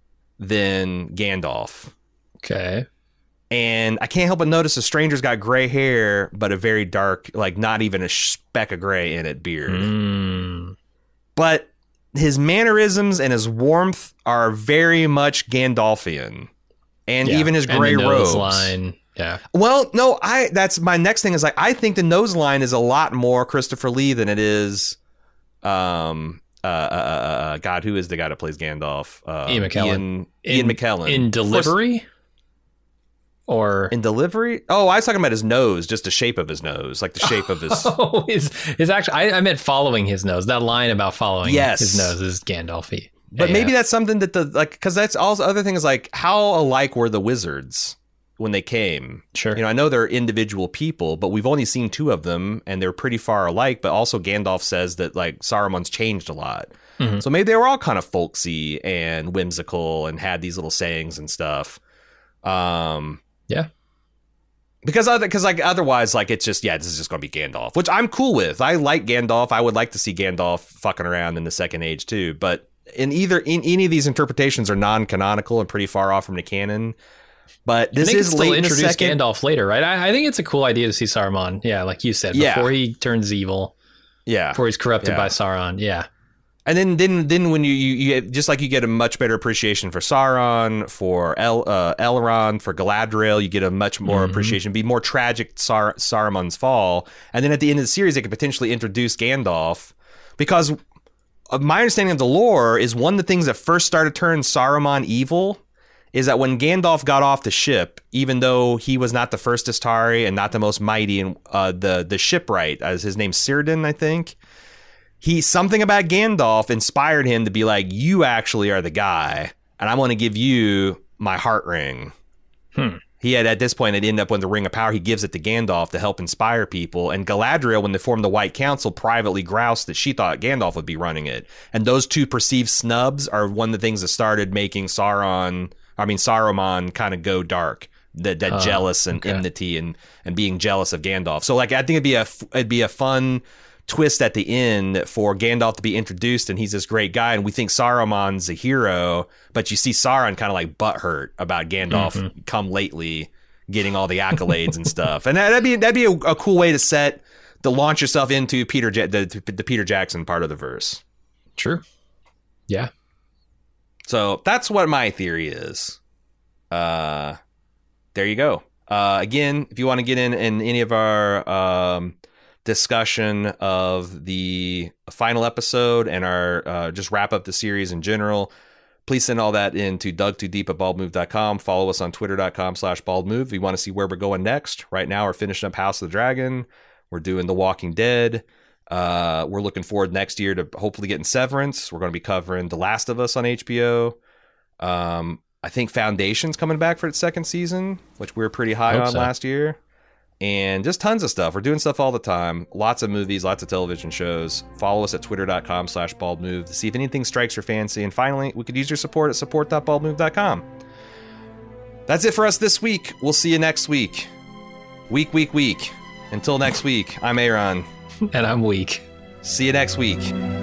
than Gandalf. Okay. And I can't help but notice the stranger's got gray hair, but a very dark, like not even a speck of gray in it beard. Mm. But his mannerisms and his warmth are very much Gandalfian. And Yeah. even his And gray the nose robes. line. Yeah. Well, no, I that's my next thing is like I think the nose line is a lot more Christopher Lee than it is um uh, uh, uh God, who is the guy that plays Gandalf? Uh, Ian McKellen. Ian, Ian In- McKellen. In Of course- delivery? Or in delivery? Oh, I was talking about his nose, just the shape of his nose, like the shape of his. Oh, his his actual. I, I meant following his nose. That line about following yes. his nose is Gandalf-y. But yeah, maybe yeah. that's something that the like because that's all the other thing is like how alike were the wizards when they came? Sure. You know, I know they're individual people, but we've only seen two of them, and they're pretty far alike. But also, Gandalf says that like Saruman's changed a lot. Mm-hmm. So maybe they were all kind of folksy and whimsical and had these little sayings and stuff. Um, yeah. Because other, because like otherwise, like it's just yeah, this is just going to be Gandalf, which I'm cool with. I like Gandalf. I would like to see Gandalf fucking around in the Second Age too. But in either in any of these interpretations are non-canonical and pretty far off from the canon. But this I think is it's late still in the introduce second. Gandalf later, right? I, I think it's a cool idea to see Saruman. Yeah, like you said, Yeah. before he turns evil. Yeah, before he's corrupted yeah. by Sauron. Yeah. And then, then, then when you, you, you get, just like you get a much better appreciation for Sauron, for El, uh, Elrond, for Galadriel, you get a much more mm-hmm. appreciation, be more tragic Sar- Saruman's fall. And then at the end of the series, they could potentially introduce Gandalf because my understanding of the lore is one of the things that first started to turn Saruman evil is that when Gandalf got off the ship, even though he was not the first Istari and not the most mighty, and uh, the the shipwright, as his name's Círdan, I think. He something about Gandalf inspired him to be like, you actually are the guy, and I want to give you my heart ring. Hmm. He had at this point, it ended up with the Ring of Power. He gives it to Gandalf to help inspire people. And Galadriel, when they formed the White Council, privately groused that she thought Gandalf would be running it. And those two perceived snubs are one of the things that started making Sauron, I mean Saruman, kind of go dark. That that uh, jealous and okay. enmity and and being jealous of Gandalf. So like I think it'd be a it'd be a fun twist at the end for Gandalf to be introduced, and he's this great guy, and we think Saruman's a hero, but you see Sauron kind of like butthurt about Gandalf mm-hmm. come lately getting all the accolades and stuff, and that'd be that'd be a, a cool way to set to launch yourself into Peter ja- the the Peter Jackson part of the verse. True. Yeah. So that's what my theory is. Uh, there you go. Uh, again, if you want to get in in any of our um. discussion of the final episode and our uh, just wrap up the series in general, please send all that in to dug too deep at bald move dot com. Follow us on twitter.com slash baldmove if you want to see where we're going next. Right now we're finishing up House of the Dragon. We're doing The Walking Dead. Uh, we're looking forward next year to hopefully getting Severance. We're going to be covering The Last of Us on H B O. Um, I think Foundation's coming back for its second season, which we were pretty high on so. last year. And just tons of stuff. We're doing stuff all the time. Lots of movies, lots of television shows. Follow us at twitter.com slash baldmove to see if anything strikes your fancy. And finally, we could use your support at support dot bald move dot com. That's it for us this week. We'll see you next week. Week, week, week. Until next week, I'm Aaron. And I'm Weak. See you next week.